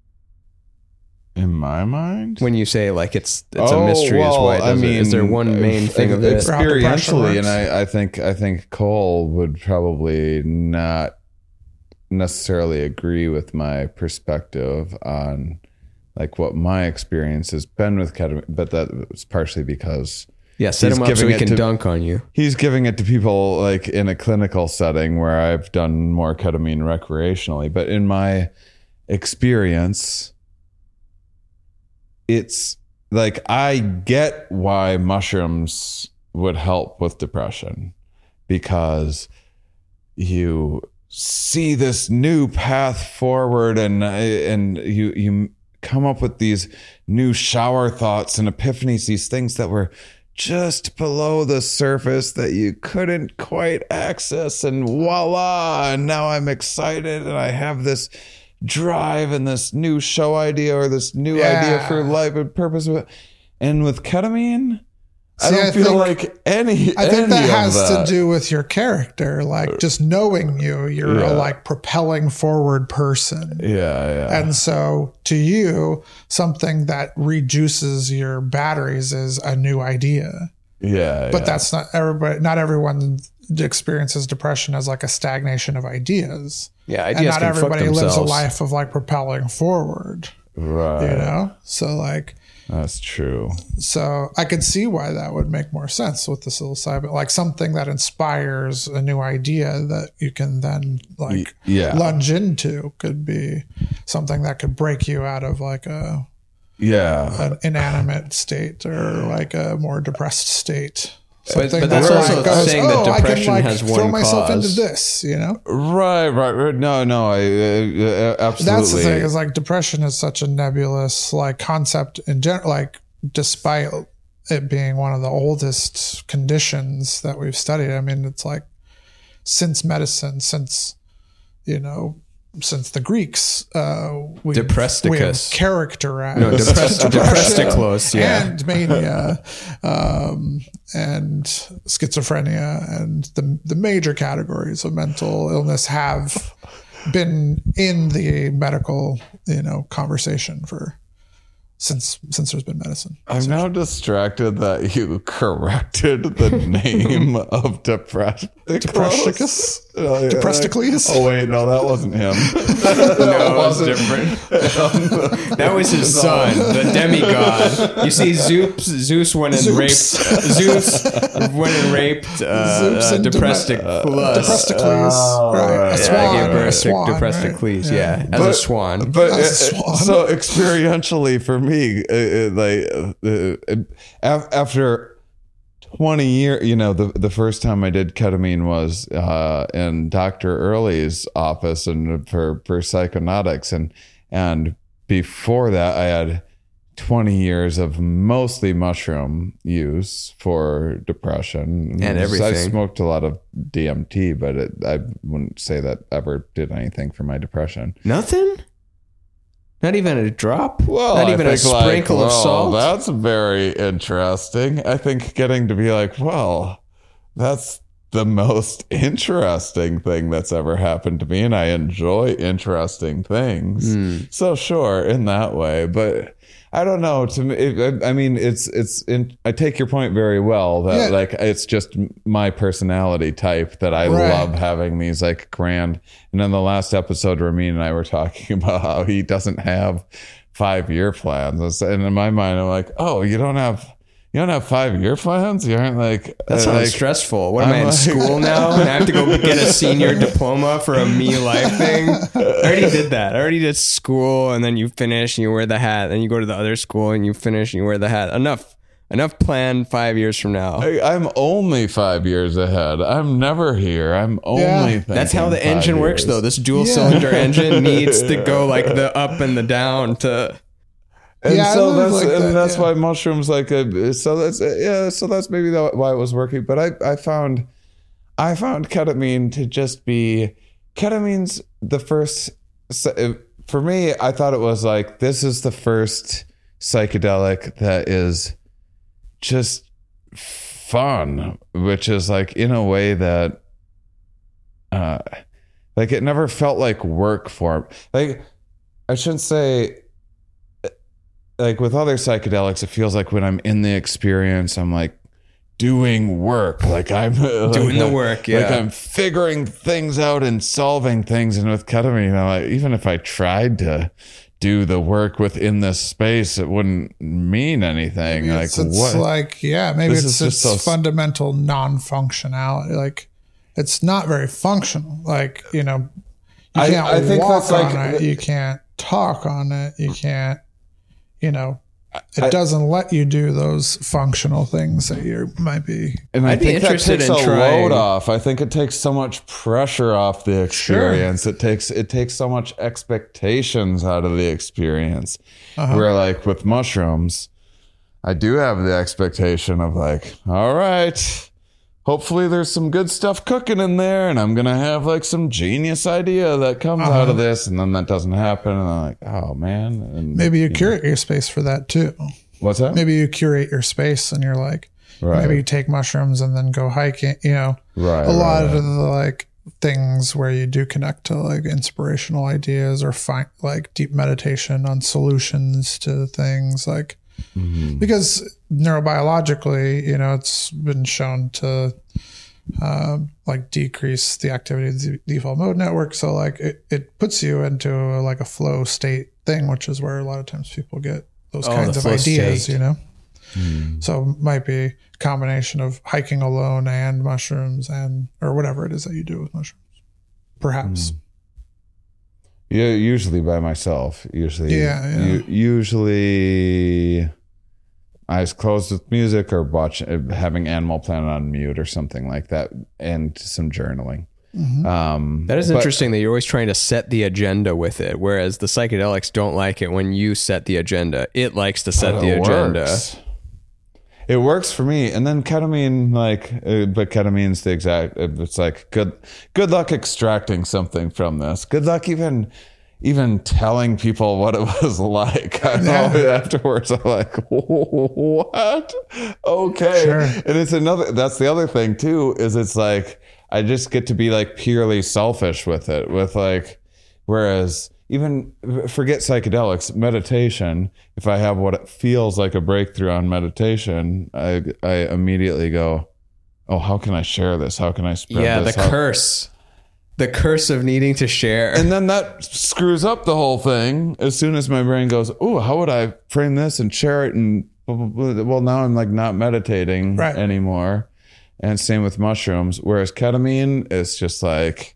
In my mind, when you say like it's it's oh, a mystery, well, is why it I mean, is there one main uh, thing of it? Experientially, and I, I think I think Cole would probably not necessarily agree with my perspective on like what my experience has been with ketamine, but that was partially because yeah, set him up so he can to, dunk on you. He's giving it to people like in a clinical setting where I've done more ketamine recreationally, but in my experience, it's like I get why mushrooms would help with depression because you see this new path forward and and you you come up with these new shower thoughts and epiphanies, these things that were just below the surface that you couldn't quite access, and voila, and now I'm excited and I have this drive and this new show idea or this new yeah. idea for life and purpose. And with ketamine, See, I don't I feel think, like any. I think any that has that. to do with your character, like just knowing you, you're yeah. a like propelling forward person. Yeah, yeah. And so to you, something that reduces your batteries is a new idea. Yeah, but yeah. that's not everybody. Not everyone experiences depression as like a stagnation of ideas. Yeah, ideas and not can everybody fuck lives a themselves. life of like propelling forward. Right. You know, so like. That's true. So I could see why that would make more sense with the psilocybin, like something that inspires a new idea that you can then like yeah. lunge into could be something that could break you out of like a yeah an inanimate state or like a more depressed state. But, Something but that's that also like goes, saying oh, that depression I can like has one throw myself cause. into this, you know? Right, right, right. No, no, I uh, absolutely. That's the thing is like depression is such a nebulous like concept in general, like despite it being one of the oldest conditions that we've studied. I mean, it's like since medicine, since, you know, since the Greeks, uh, we Depressticus. we have characterized No, depress- depressticlos, yeah. and mania, um, and schizophrenia, and the the major categories of mental illness have been in the medical, you know, conversation for since since there's been medicine. I'm now distracted that you corrected the name of Depress- Depressicus? Oh, yeah. Depressicles? Oh wait, no, that wasn't him. No, it was different. That was his son, the demigod. You see, Zeus, Zeus went and Zeus. raped. Zeus went and raped uh, Zeus uh, and Depressicus. Depressicles. Oh, right. right. A Yeah, swan. Yeah, I gave right? birth A to swan, Depressicles, right? yeah, as a swan. But As a uh, swan. so experientially for me, uh, uh, like uh, uh, af- after twenty years, you know, the the first time I did ketamine was uh, in Doctor Early's office and for for psychonautics, and and before that, I had twenty years of mostly mushroom use for depression And I everything. smoked a lot of D M T, but it, I wouldn't say that ever did anything for my depression. Nothing? Not even a drop? Well, Not I even a think, like, sprinkle of well, salt? That's very interesting. I think getting to be like, well, that's the most interesting thing that's ever happened to me, and I enjoy interesting things. Hmm. So sure, in that way, but I don't know. To me, it, I mean, it's it's. In, I take your point very well. That Yeah. like it's just my personality type that I Right. love having these like grand. And then the last episode, Ramin and I were talking about how he doesn't have five year plans, and in my mind, I'm like, oh, you don't have. You don't have five year plans? You aren't like That uh, sounds like, stressful. What am I'm I in like- school now? And I have to go get a senior diploma for a me life thing? I already did that. I already did school, and then you finish and you wear the hat. Then you go to the other school and you finish and you wear the hat. Enough. Enough planned five years from now. I, I'm only five years ahead. I'm never here. I'm only. Yeah. thinking That's how the five engine years. works, though. This dual Yeah. cylinder engine needs to go like the up and the down to. And Yeah, I so live that's like and that, that's yeah. why mushrooms like a, so that's yeah so that's maybe the, why it was working. But I I found I found ketamine to just be ketamine's the first for me. I thought it was like this is the first psychedelic that is just fun, which is like in a way that uh like it never felt like work for me. Like I shouldn't say. Like with other psychedelics, it feels like when I'm in the experience, I'm like doing work. Like I'm Doing like, the work, yeah. Like I'm figuring things out and solving things. And with ketamine, I'm like, even if I tried to do the work within this space, it wouldn't mean anything. It's, like it's what? like, yeah, maybe This it's is it's just so- fundamental non-functionality. Like, it's not very functional. Like, you know, you I- can't I think walk that's like- on it. You can't talk on it. You can't, you know, it I- doesn't let you do those functional things that you might be. And I I'd be think that interested takes in a trying- load off. I think it takes so much pressure off the experience. It takes it takes so much expectations out of the experience. Uh-huh. Where like with mushrooms, I do have the expectation of like, all right, hopefully there's some good stuff cooking in there, and I'm gonna have like some genius idea that comes Uh-huh. out of this, and then that doesn't happen, and I'm like, oh man. And, Maybe you curate your space for that too. what's that? Maybe you curate your space and you're like, Right. maybe you take mushrooms and then go hiking, you know, Right, a lot right, of the like things where you do connect to like inspirational ideas or find like deep meditation on solutions to things like, Mm-hmm. because neurobiologically, you know, it's been shown to um, like decrease the activity of the default mode network. So like it, it puts you into a, like a flow state thing, which is where a lot of times people get those Oh, kinds the of flow ideas, state. you know? So it might be a combination of hiking alone and mushrooms and, or whatever it is that you do with mushrooms. Perhaps. Yeah, usually by myself. Usually, Yeah, yeah. u- usually eyes closed with music or watch uh, having Animal Planet on mute or something like that, and some journaling. Mm-hmm. Um, That is but- interesting that you're always trying to set the agenda with it, whereas the psychedelics don't like it when you set the agenda. It likes to set but the it agenda. works. It works for me, and then ketamine, like, uh, but ketamine's the exact. It's like good, good luck extracting something from this. Good luck even, even telling people what it was like. I know Yeah. afterwards, I'm like, what? Okay, Sure. and it's another. That's the other thing too. Is it's like I just get to be like purely selfish with it. With like, whereas even forget psychedelics, meditation. If I have what it feels like a breakthrough on meditation, I I immediately go, oh, how can I share this? How can I spread Yeah, this? the How- curse. The curse of needing to share. And then that screws up the whole thing. As soon as my brain goes, oh, how would I frame this and share it? And blah, blah, blah. Well, now I'm like not meditating Right. anymore. And same with mushrooms. Whereas ketamine is just like,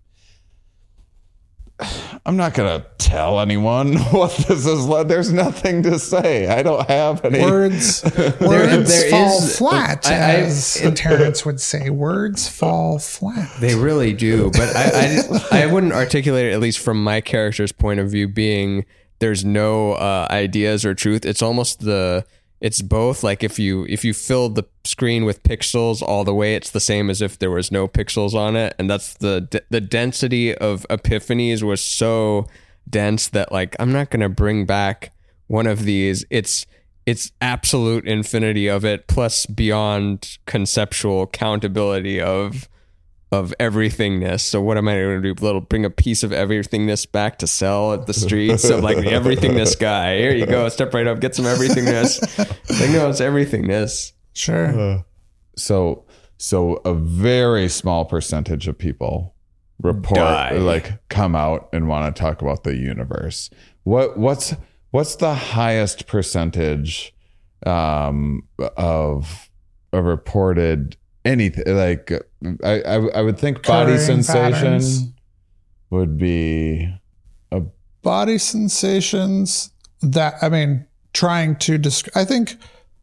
I'm not going to tell anyone what this is like. There's nothing to say. I don't have any. Words, words there fall is- flat, I- I- as Terrence would say. Words fall flat. They really do, but I, I I wouldn't articulate it, at least from my character's point of view, being there's no uh, ideas or truth. It's almost the it's both. Like if you if you filled the screen with pixels all the way, it's the same as if there was no pixels on it, and that's the the density of epiphanies was so dense that like I'm not gonna bring back one of these. It's it's absolute infinity of it, plus beyond conceptual countability of of everythingness. So what am I going to do? Little bring a piece of everythingness back to sell at the streets of like the everythingness guy. Here you go. Step right up. Get some everythingness. Like, no, it's everythingness. Sure. So, so a very small percentage of people report, Die. like come out and want to talk about the universe. What, what's, what's the highest percentage um, of a reported anything? Like I, I, I would think body Occurring sensation patterns. would be a Body sensations that, I mean, trying to describe, I think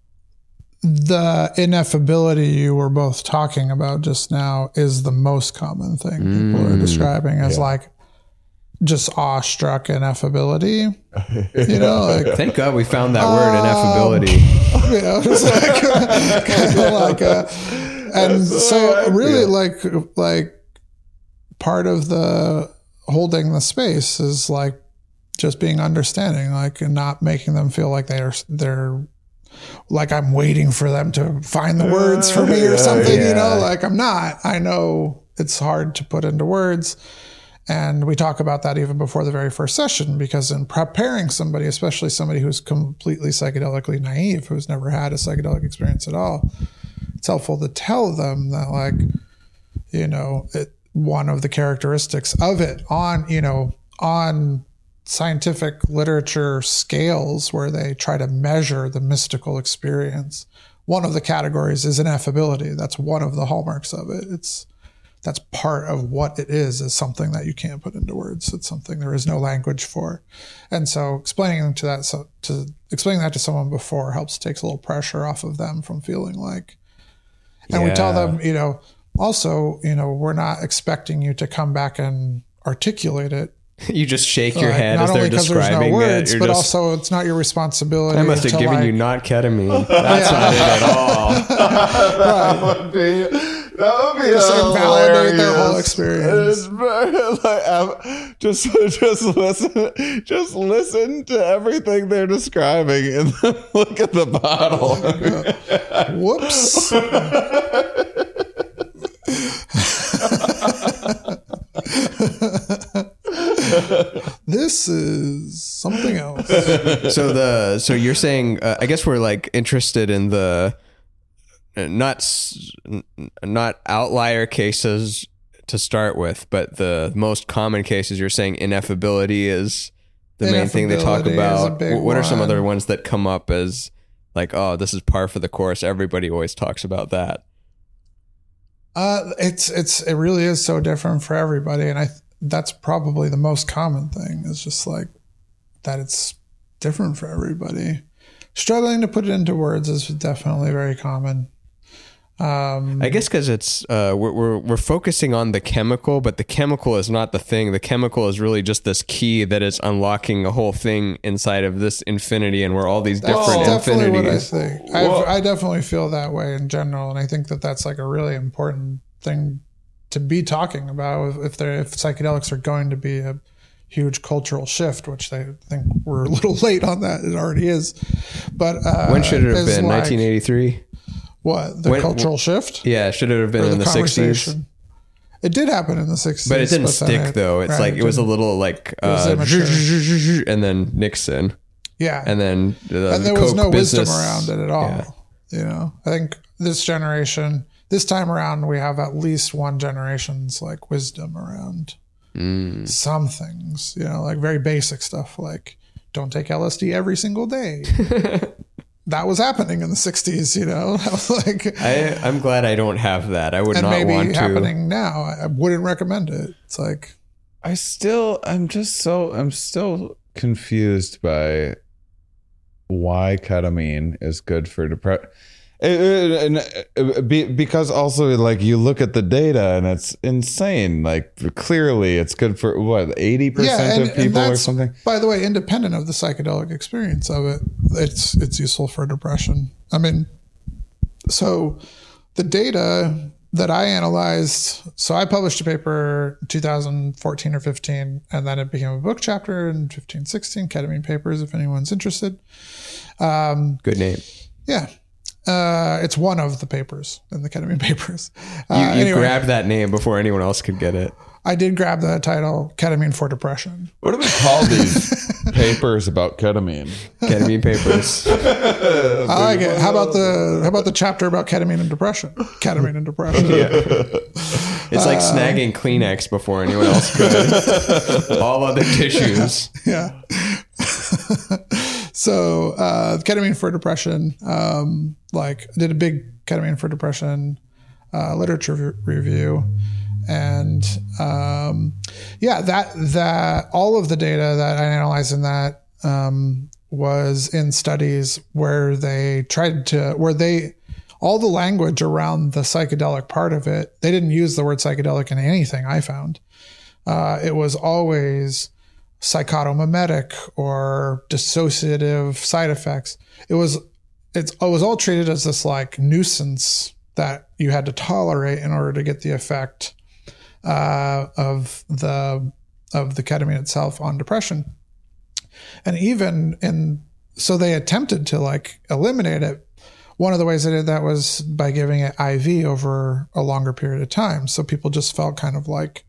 the ineffability you were both talking about just now is the most common thing people are describing as like just awestruck ineffability. You know, like, Thank God we found that word, ineffability. you know, it's like, kind of like a, and so really like, like part of the holding the space is like just being understanding, like, and not making them feel like they're, they're like, I'm waiting for them to find the words for me or something, you know, like I'm not. I know it's hard to put into words. And we talk about that even before the very first session, because in preparing somebody, especially somebody who's completely psychedelically naive, who's never had a psychedelic experience at all, it's helpful to tell them that, like, you know, it, one of the characteristics of it on, you know, on scientific literature scales where they try to measure the mystical experience, one of the categories is ineffability. That's one of the hallmarks of it. It's, that's part of what it is, is something that you can't put into words. It's something there is no language for. And so explaining to that, so to explaining that to someone before helps, takes a little pressure off of them from feeling like, and we tell Yeah. them, you know, also, you know, we're not expecting you to come back and articulate it. You just shake your Like, head not as they're only because there's describing no words, it. You're but just, also it's not your responsibility. I must have to, given like, you not ketamine. That's not it at all. that would be that would be Just invalidate their whole hilarious. experience. It's very, like, um, just just listen just listen to everything they're describing and then look at the bottle. Whoops. This is something else. So the so you're saying uh, I guess we're like interested in the uh, not s- n- not outlier cases to start with, but the most common cases. You're saying ineffability is the main thing they talk Ineffability is a about. big What are some one. other ones that come up as like, oh, this is par for the course? Everybody always talks about that. Uh, it's it's it really is so different for everybody, and I that's probably the most common thing, is just like that it's different for everybody. Struggling to put it into words is definitely very common. Um, I guess because it's uh, we're, we're we're focusing on the chemical, but the chemical is not the thing. The chemical is really just this key that is unlocking a whole thing inside of this infinity, and we're all these That's different definitely what I infinities. think. I've, I definitely feel that way in general, and I think that that's like a really important thing to be talking about. If they're if psychedelics are going to be a huge cultural shift, which they think we're a little late on that, it already is. But uh, When should it have is been? like- nineteen eighty-three. What, the When- cultural shift? Yeah, should it have been Or in the sixties? conversation? It did happen in the sixties. But it didn't then stick it- though. It's right, like it was a didn't- little like was uh, immature. and then Nixon, Yeah. and then the and there was Coke no business. wisdom around it at all. Yeah. You know, I think this generation, this time around, we have at least one generation's like wisdom around Mm. some things, you know, like very basic stuff like don't take L S D every single day. That was happening in the sixties, you know. I was like, I, I'm glad I don't have that. I would and not maybe want to. happening now. I I wouldn't recommend it. It's like, I still, I'm just so, I'm still confused by why ketamine is good for depression. Because also, like, you look at the data and it's insane. Like, clearly, it's good for what, eighty percent and, of and people or that's, something? by the way, independent of the psychedelic experience of it, it's it's useful for depression. I mean, so the data that I analyzed, so I published a paper in two thousand fourteen or fifteen, and then it became a book chapter in fifteen, sixteen, Ketamine Papers, if anyone's interested. Um, Good name. yeah. Uh, it's one of the papers in the Ketamine Papers. Uh, You, you anyway, grabbed that name before anyone else could get it. I did grab the title Ketamine for Depression. What do we call these papers about ketamine? Ketamine Papers. I like it. How about the how about the chapter about ketamine and depression? Ketamine and depression. It's like snagging Kleenex before anyone else could. All other tissues. Yeah. So uh, ketamine for depression, um, like I did a big ketamine for depression uh, literature re- review, and um, yeah, that that all of the data that I analyzed in that um, was in studies where they tried to where they all the language around the psychedelic part of it. They didn't use the word psychedelic in anything I found. Uh, it was always psychotomimetic or dissociative side effects. It was it's, it was all treated as this like nuisance that you had to tolerate in order to get the effect uh, of the of the ketamine itself on depression. And even in so they attempted to like eliminate it. One of the ways they did that was by giving it I V over a longer period of time. So people just felt kind of like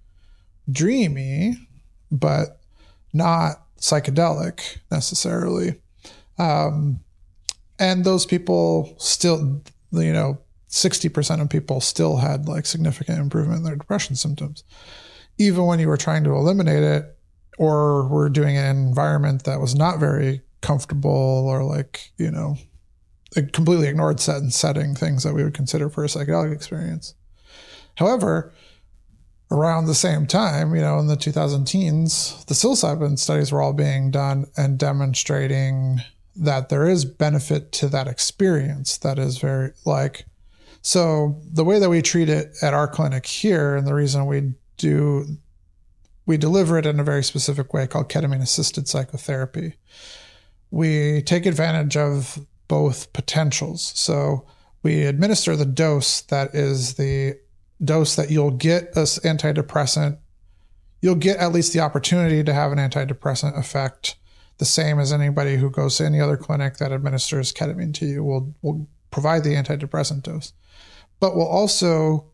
dreamy, but not psychedelic necessarily. Um, and those people still, you know, sixty percent of people still had like significant improvement in their depression symptoms. Even when you were trying to eliminate it or were doing an environment that was not very comfortable or like, you know, it completely ignored set and setting things that we would consider for a psychedelic experience. However, around the same time, you know, in the two thousand teens, the psilocybin studies were all being done and demonstrating that there is benefit to that experience that is very like, so the way that we treat it at our clinic here, and the reason we do, we deliver it in a very specific way called ketamine assisted psychotherapy. We take advantage of both potentials. So we administer the dose that is the dose that you'll get as antidepressant. You'll get at least the opportunity to have an antidepressant effect, the same as anybody who goes to any other clinic that administers ketamine to you will will provide the antidepressant dose. But we'll also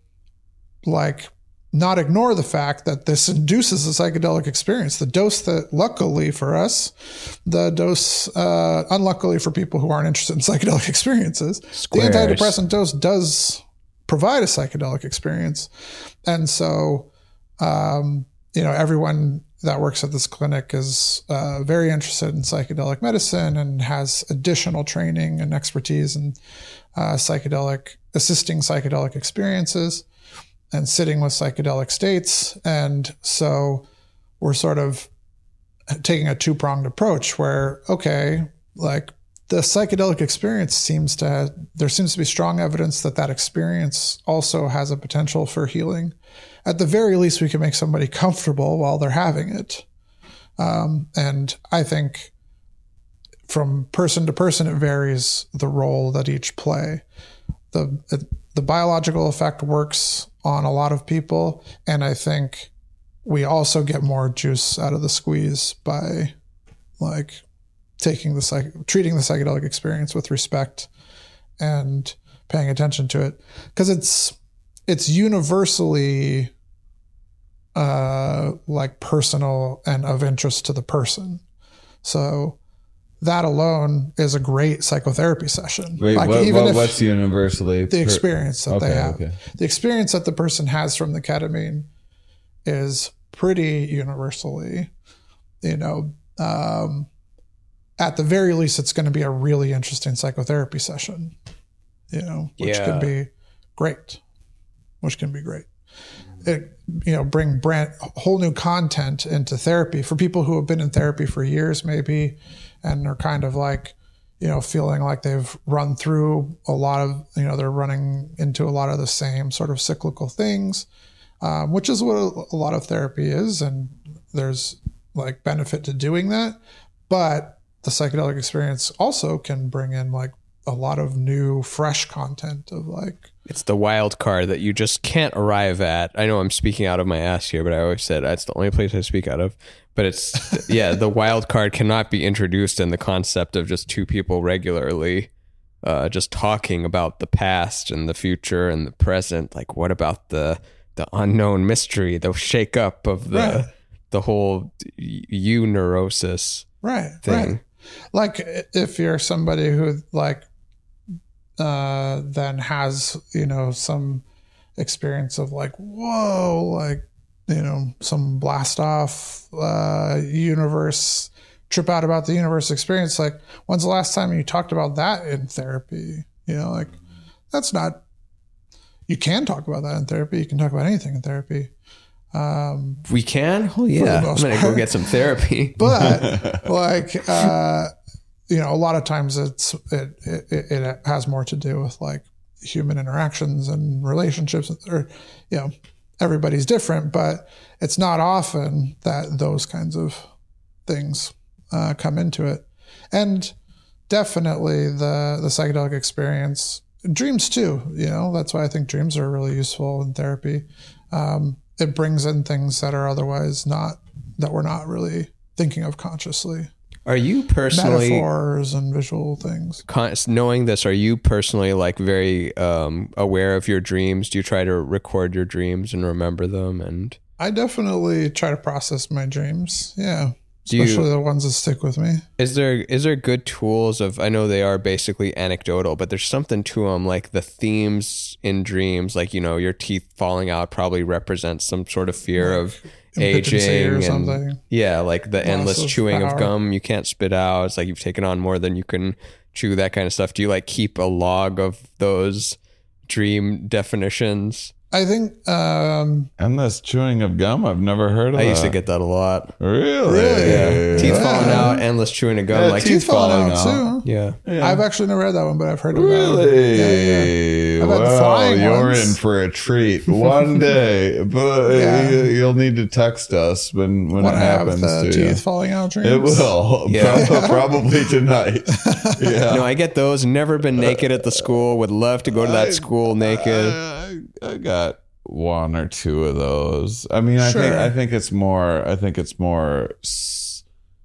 like not ignore the fact that this induces a psychedelic experience. The dose that luckily for us, the dose uh, unluckily for people who aren't interested in psychedelic experiences, Squares. the antidepressant dose does provide a psychedelic experience. And so, um, you know, everyone that works at this clinic is uh, very interested in psychedelic medicine and has additional training and expertise in uh, psychedelic, assisting psychedelic experiences and sitting with psychedelic states. And so we're sort of taking a two-pronged approach where, okay, like the psychedelic experience seems to, there seems to be strong evidence that that experience also has a potential for healing. At the very least, we can make somebody comfortable while they're having it. Um, and I think from person to person, it varies the role that each play. The, the biological effect works on a lot of people. And I think we also get more juice out of the squeeze by like taking the psych, treating the psychedelic experience with respect and paying attention to it. Cause it's, it's universally uh, like personal and of interest to the person. So that alone is a great psychotherapy session. Wait, like what, even what, if what's universally the experience that Okay, they have, okay. the experience that the person has from the ketamine is pretty universally, you know, um, at the very least, it's going to be a really interesting psychotherapy session, you know, which Yeah. can be great, which can be great. It, you know, bring brand whole new content into therapy for people who have been in therapy for years, maybe, and are kind of like, you know, feeling like they've run through a lot of, you know, they're running into a lot of the same sort of cyclical things, um, which is what a, a lot of therapy is. And there's like benefit to doing that. But the psychedelic experience also can bring in like a lot of new, fresh content of like, It's the wild card that you just can't arrive at. I know I'm speaking out of my ass here, but I always said that's the only place I speak out of. But it's, yeah, the wild card cannot be introduced in the concept of just two people regularly uh, just talking about the past and the future and the present. Like, what about the the unknown mystery, the shake up of the Right. the whole you neurosis right, thing? right. Like if you're somebody who like uh, then has, you know, some experience of like, whoa, like, you know, some blast off uh, universe, trip out about the universe experience. Like, when's the last time you talked about that in therapy? You know, like that's not, you can talk about that in therapy. You can talk about anything in therapy. Um, We can? Oh, yeah. I'm most going to part. go get some therapy. but like, uh, you know, a lot of times it's, it, it, it has more to do with like human interactions and relationships, or, you know, everybody's different, but it's not often that those kinds of things uh, come into it. And definitely the, the psychedelic experience, dreams too, you know, that's why I think dreams are really useful in therapy. Um, it brings in things that are otherwise not, that we're not really thinking of consciously. Are you personally Metaphors and visual things. con- knowing this, are you personally like very um, aware of your dreams? Do you try to record your dreams and remember them? And I definitely try to process my dreams. Yeah. Do you- Especially the ones that stick with me. is there is there good tools of? I know they are basically anecdotal, but there's something to them, like the themes in dreams, like, you know, your teeth falling out probably represents some sort of fear of impotency aging or and something. yeah, like the endless of chewing of power. gum you can't spit out. It's like you've taken on more than you can chew, that kind of stuff. Do you like keep a log of those dream definitions? I think, um, Endless chewing of gum. I've never heard of I that. used to get that a lot. Really? Really? Teeth Yeah. falling out, endless chewing of gum. Yeah, like teeth teeth falling falling out out. too. yeah. I've actually never read that one, but I've heard of that one. Really? Yeah, yeah. I've had Well, flying you're ones. in for a treat one day, but Yeah. you, you'll need to text us when when When it I have happens the to teeth you. falling out dreams. It will. Yeah. Prob- probably tonight. Yeah. No, I get those. Never been naked at the school. Would love to go to that school naked. I, I got one or two of those. I mean, I think Sure. I think it's more. I think it's more. s-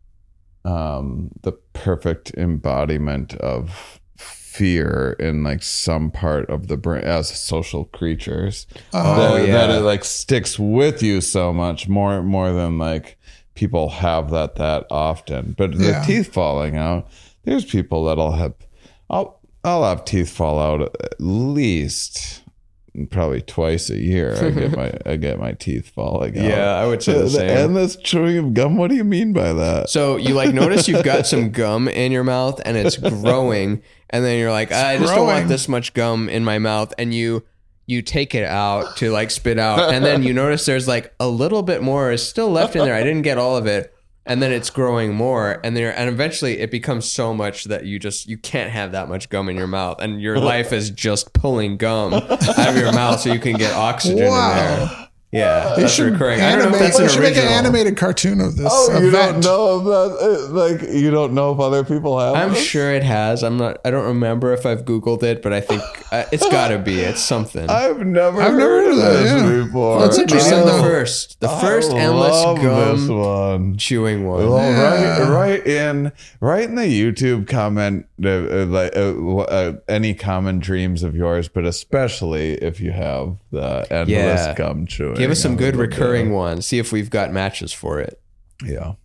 Um, the perfect embodiment of fear in like some part of the brain as social creatures. Oh, that, yeah. that it like sticks with you so much more more than like people have that that often. But the Yeah. teeth falling out, there's people that'll have. I'll I'll have teeth fall out at least probably twice a year. I get my I get my teeth falling out. Yeah, I would say the The same. endless chewing of gum. What do you mean by that? So you like notice you've got some gum in your mouth and it's growing, and then you're like, I just don't want growing. this much gum in my mouth, and you you take it out to like spit out, and then you notice there's like a little bit more is still left in there. I didn't get all of it, and then it's growing more, and there and eventually it becomes so much that you just you can't have that much gum in your mouth, and your life is just pulling gum out of your mouth so you can get oxygen Wow. in there. Yeah, They that's should recurring. I don't know if animate- that's they an should make an original. animated cartoon of this Oh, you event. don't know about uh, like you don't know if other people have. I'm this? sure it has. I'm not. I don't remember if I've Googled it, but I think uh, it's got to be. It's something. I've never, I've never heard heard of of that, this yeah. before. That's Maybe interesting, the though. first, the first I endless love this gum one. chewing one. Well, Yeah. right, right in, right in the YouTube comment, uh, uh, like uh, uh, any common dreams of yours, but especially if you have the endless Yeah. gum chewing. Give us some a good little bit. recurring ones. See if we've got matches for it. Yeah.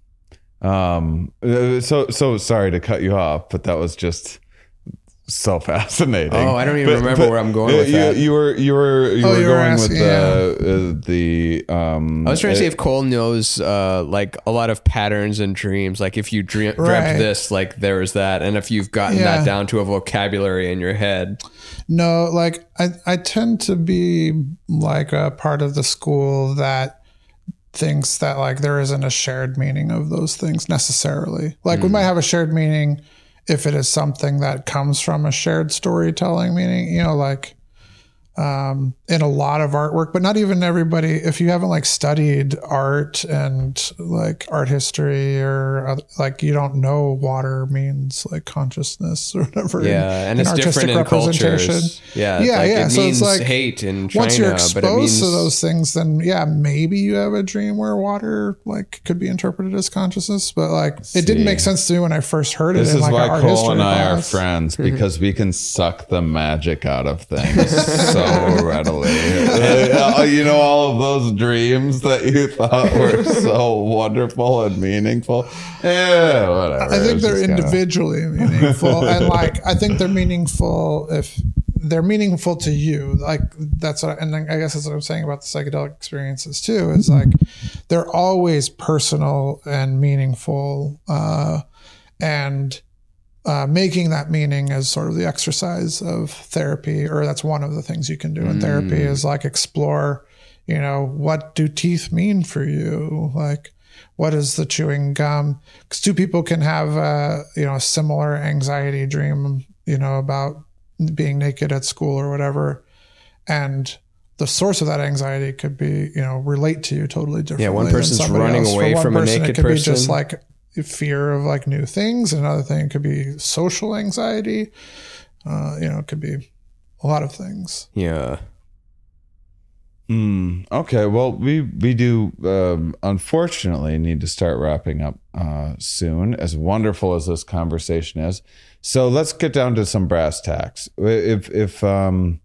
Um. uh, So so sorry to cut you off, but that was just so fascinating. Oh, I don't even remember where I'm going with you, that. You were you were you Oh, were you were going asking, with the uh, the um. I was trying to see uh, if Cole knows uh, like a lot of patterns in dreams. Like if you dream, Right. dreamt this, like there was that, and if you've gotten Yeah. that down to a vocabulary in your head. No, like I, I tend to be like a part of the school that thinks that like there isn't a shared meaning of those things necessarily. Like we might have a shared meaning if it is something that comes from a shared storytelling meaning, you know, like um, in a lot of artwork, but not even everybody. If you haven't like studied art and like art history or other, like you don't know water means like consciousness or whatever. Yeah, and in it's different in cultures. Yeah, Yeah, like yeah, It so means it's like, hate in China, Once you're but exposed it means to those things, then yeah, maybe you have a dream where water like could be interpreted as consciousness. But like, it didn't make sense to me when I first heard it. This in, is like, why an art Cole history and I are class. friends, because we can suck the magic out of things so readily. Uh, you know, all of those dreams that you thought were so wonderful and meaningful. Yeah, whatever. I think It's they're just kinda- individually meaningful, and like I think they're meaningful if they're meaningful to you. Like that's what, I, and I guess that's what I'm saying about the psychedelic experiences too. Is like they're always personal and meaningful, uh, and uh, making that meaning is sort of the exercise of therapy, or that's one of the things you can do in therapy is like explore. You know, what do teeth mean for you? Like, what is the chewing gum? Because two people can have, uh, you know, a similar anxiety dream, you know, about being naked at school or whatever. And the source of that anxiety could be, you know, relate to you totally differently. Yeah, one than person's somebody running else. For away one from a person, naked it could be just person. like fear of like new things. Another thing could be social anxiety. Uh, you know, it could be a lot of things. yeah. Hmm. Okay. Well, we we do um, unfortunately need to start wrapping up uh, soon. As wonderful as this conversation is, so let's get down to some brass tacks. If if um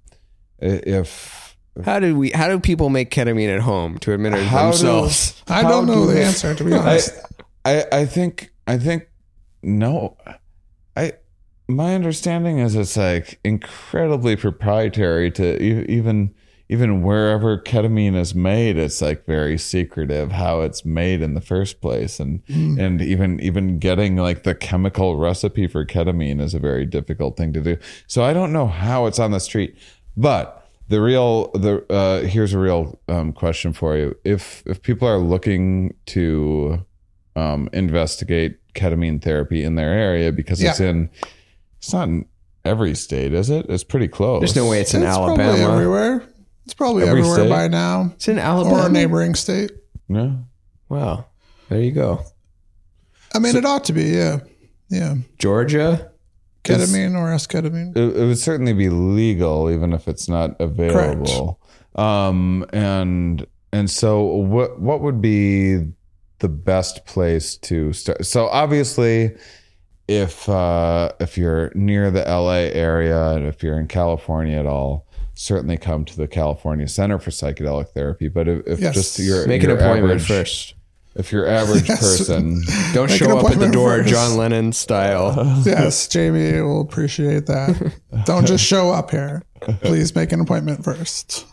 if How do we? How do people make ketamine at home to administer it How do- themselves? I How don't know do the they- answer, to be I, honest. I I think I think no, I my understanding is it's like incredibly proprietary to e- even. Even wherever ketamine is made, it's like very secretive how it's made in the first place, and Mm. and even even getting like the chemical recipe for ketamine is a very difficult thing to do. So I don't know how it's on the street, but the real the uh, here's a real um, question for you: if if people are looking to um, investigate ketamine therapy in their area because it's Yeah. in it's not in every state, is it? It's pretty close. There's no way it's in It's probably Alabama. everywhere. It's probably Every everywhere state? by now. It's in Or a Alabama. neighboring state. Yeah. Wow. There you go. I mean, it ought to be, yeah. Yeah. Georgia. Ketamine or esketamine. It, it would certainly be legal, even if it's not available. Um, and and so, what what would be the best place to start? So obviously, if uh, if you're near the L A area and if you're in California at all, certainly come to the California Center for Psychedelic Therapy. But if, if Yes. just your Make an your appointment average- first. If your average Yes. person. Don't Make an show up at the appointment door first. John Lennon style. Yes, Jamie will appreciate that. Don't just show up here. Please make an appointment first.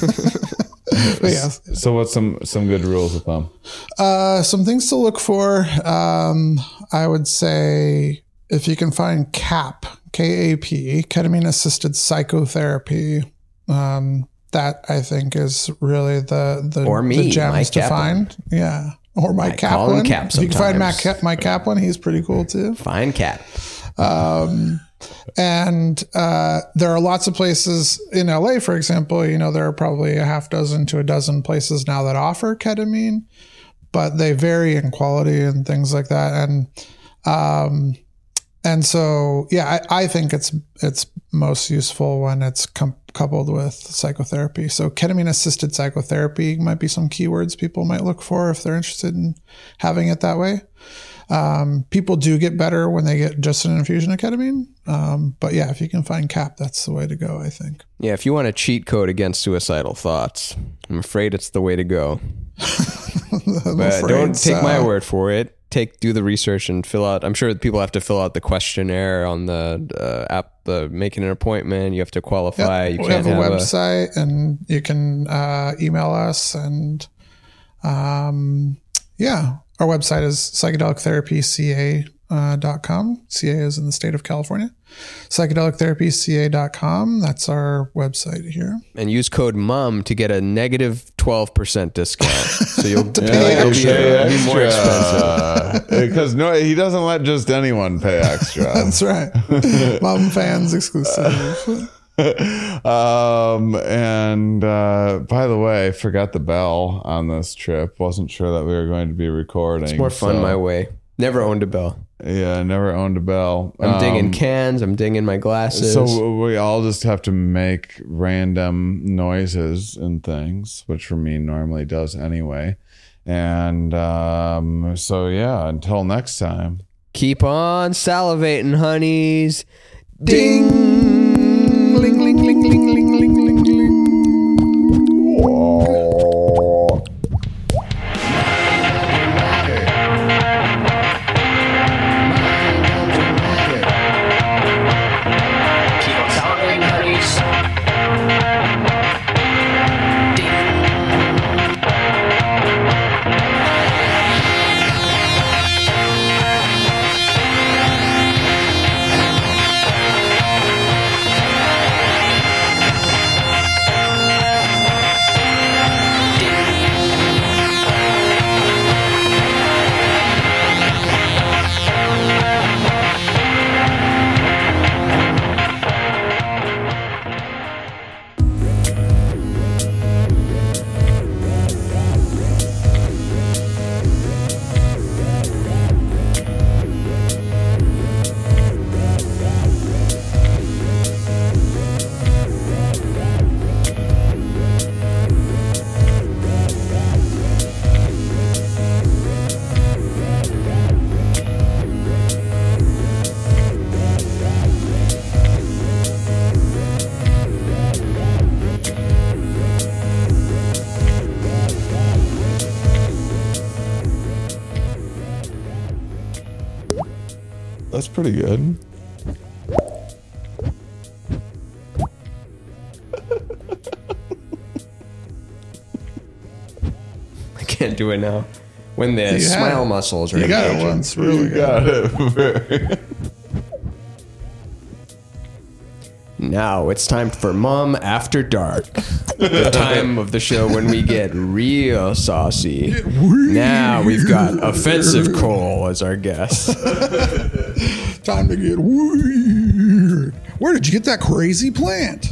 But yes. So what's some some good rules of thumb? Uh, some things to look for. Um, I would say if you can find C A P, K A P, ketamine assisted psychotherapy, um, that I think is really the the, Or me, the gems Mike to Kaplan. find. Yeah. Or Mike I call him Kaplan. Cap If you can find Mike, sometimes. Cap- Mike Kaplan, he's pretty cool too. Fine cat. Um, and uh, there are lots of places in L A, for example, you know, there are probably a half dozen to a dozen places now that offer ketamine, but they vary in quality and things like that. And, um, and so, yeah, I, I think it's it's most useful when it's com- coupled with psychotherapy. So ketamine-assisted psychotherapy might be some keywords people might look for if they're interested in having it that way. Um, people do get better when they get just an infusion of ketamine. Um, but yeah, if you can find C A P, that's the way to go, I think. Yeah, if you want a cheat code against suicidal thoughts, I'm afraid it's the way to go. But don't take my uh, word for it. Take do the research and fill out. I'm sure people have to fill out the questionnaire on the uh, app. The making an appointment, you have to qualify. Yep. You we can't have a have website, and you can uh, email us. And um, yeah, our website is psychedelic therapy c a dot com. C A is in the state of California. psychedelic therapy c a dot com. That's our website here. and use code MUM to get a negative twelve percent discount. So you'll, Yeah, it'll, be, pay it'll be more expensive. expensive because no, he doesn't let just anyone pay extra. That's right. Mom fans exclusive. um, and uh, by the way, forgot the bell on this trip. Wasn't sure that we were going to be recording. It's more fun so- my way. Never owned a bell. Yeah, never owned a bell. I'm dinging Um, cans. I'm dinging my glasses. So we all just have to make random noises and things, which for me normally does anyway. And um, so, yeah, until next time. Keep on salivating, honeys. Ding. Ling, ling, ling, ling, ling, ling, ling, ling. Keep on salivating, honeys. That's pretty good. I can't do it now. When the You had smile it. muscles are You got it engaging. once, really You good. got it. Very- Now it's time for Mom After Dark. The time of the show when we get real saucy. Now we've got Offensive Cole as our guest. Time to get weird. Where did you get that crazy plant?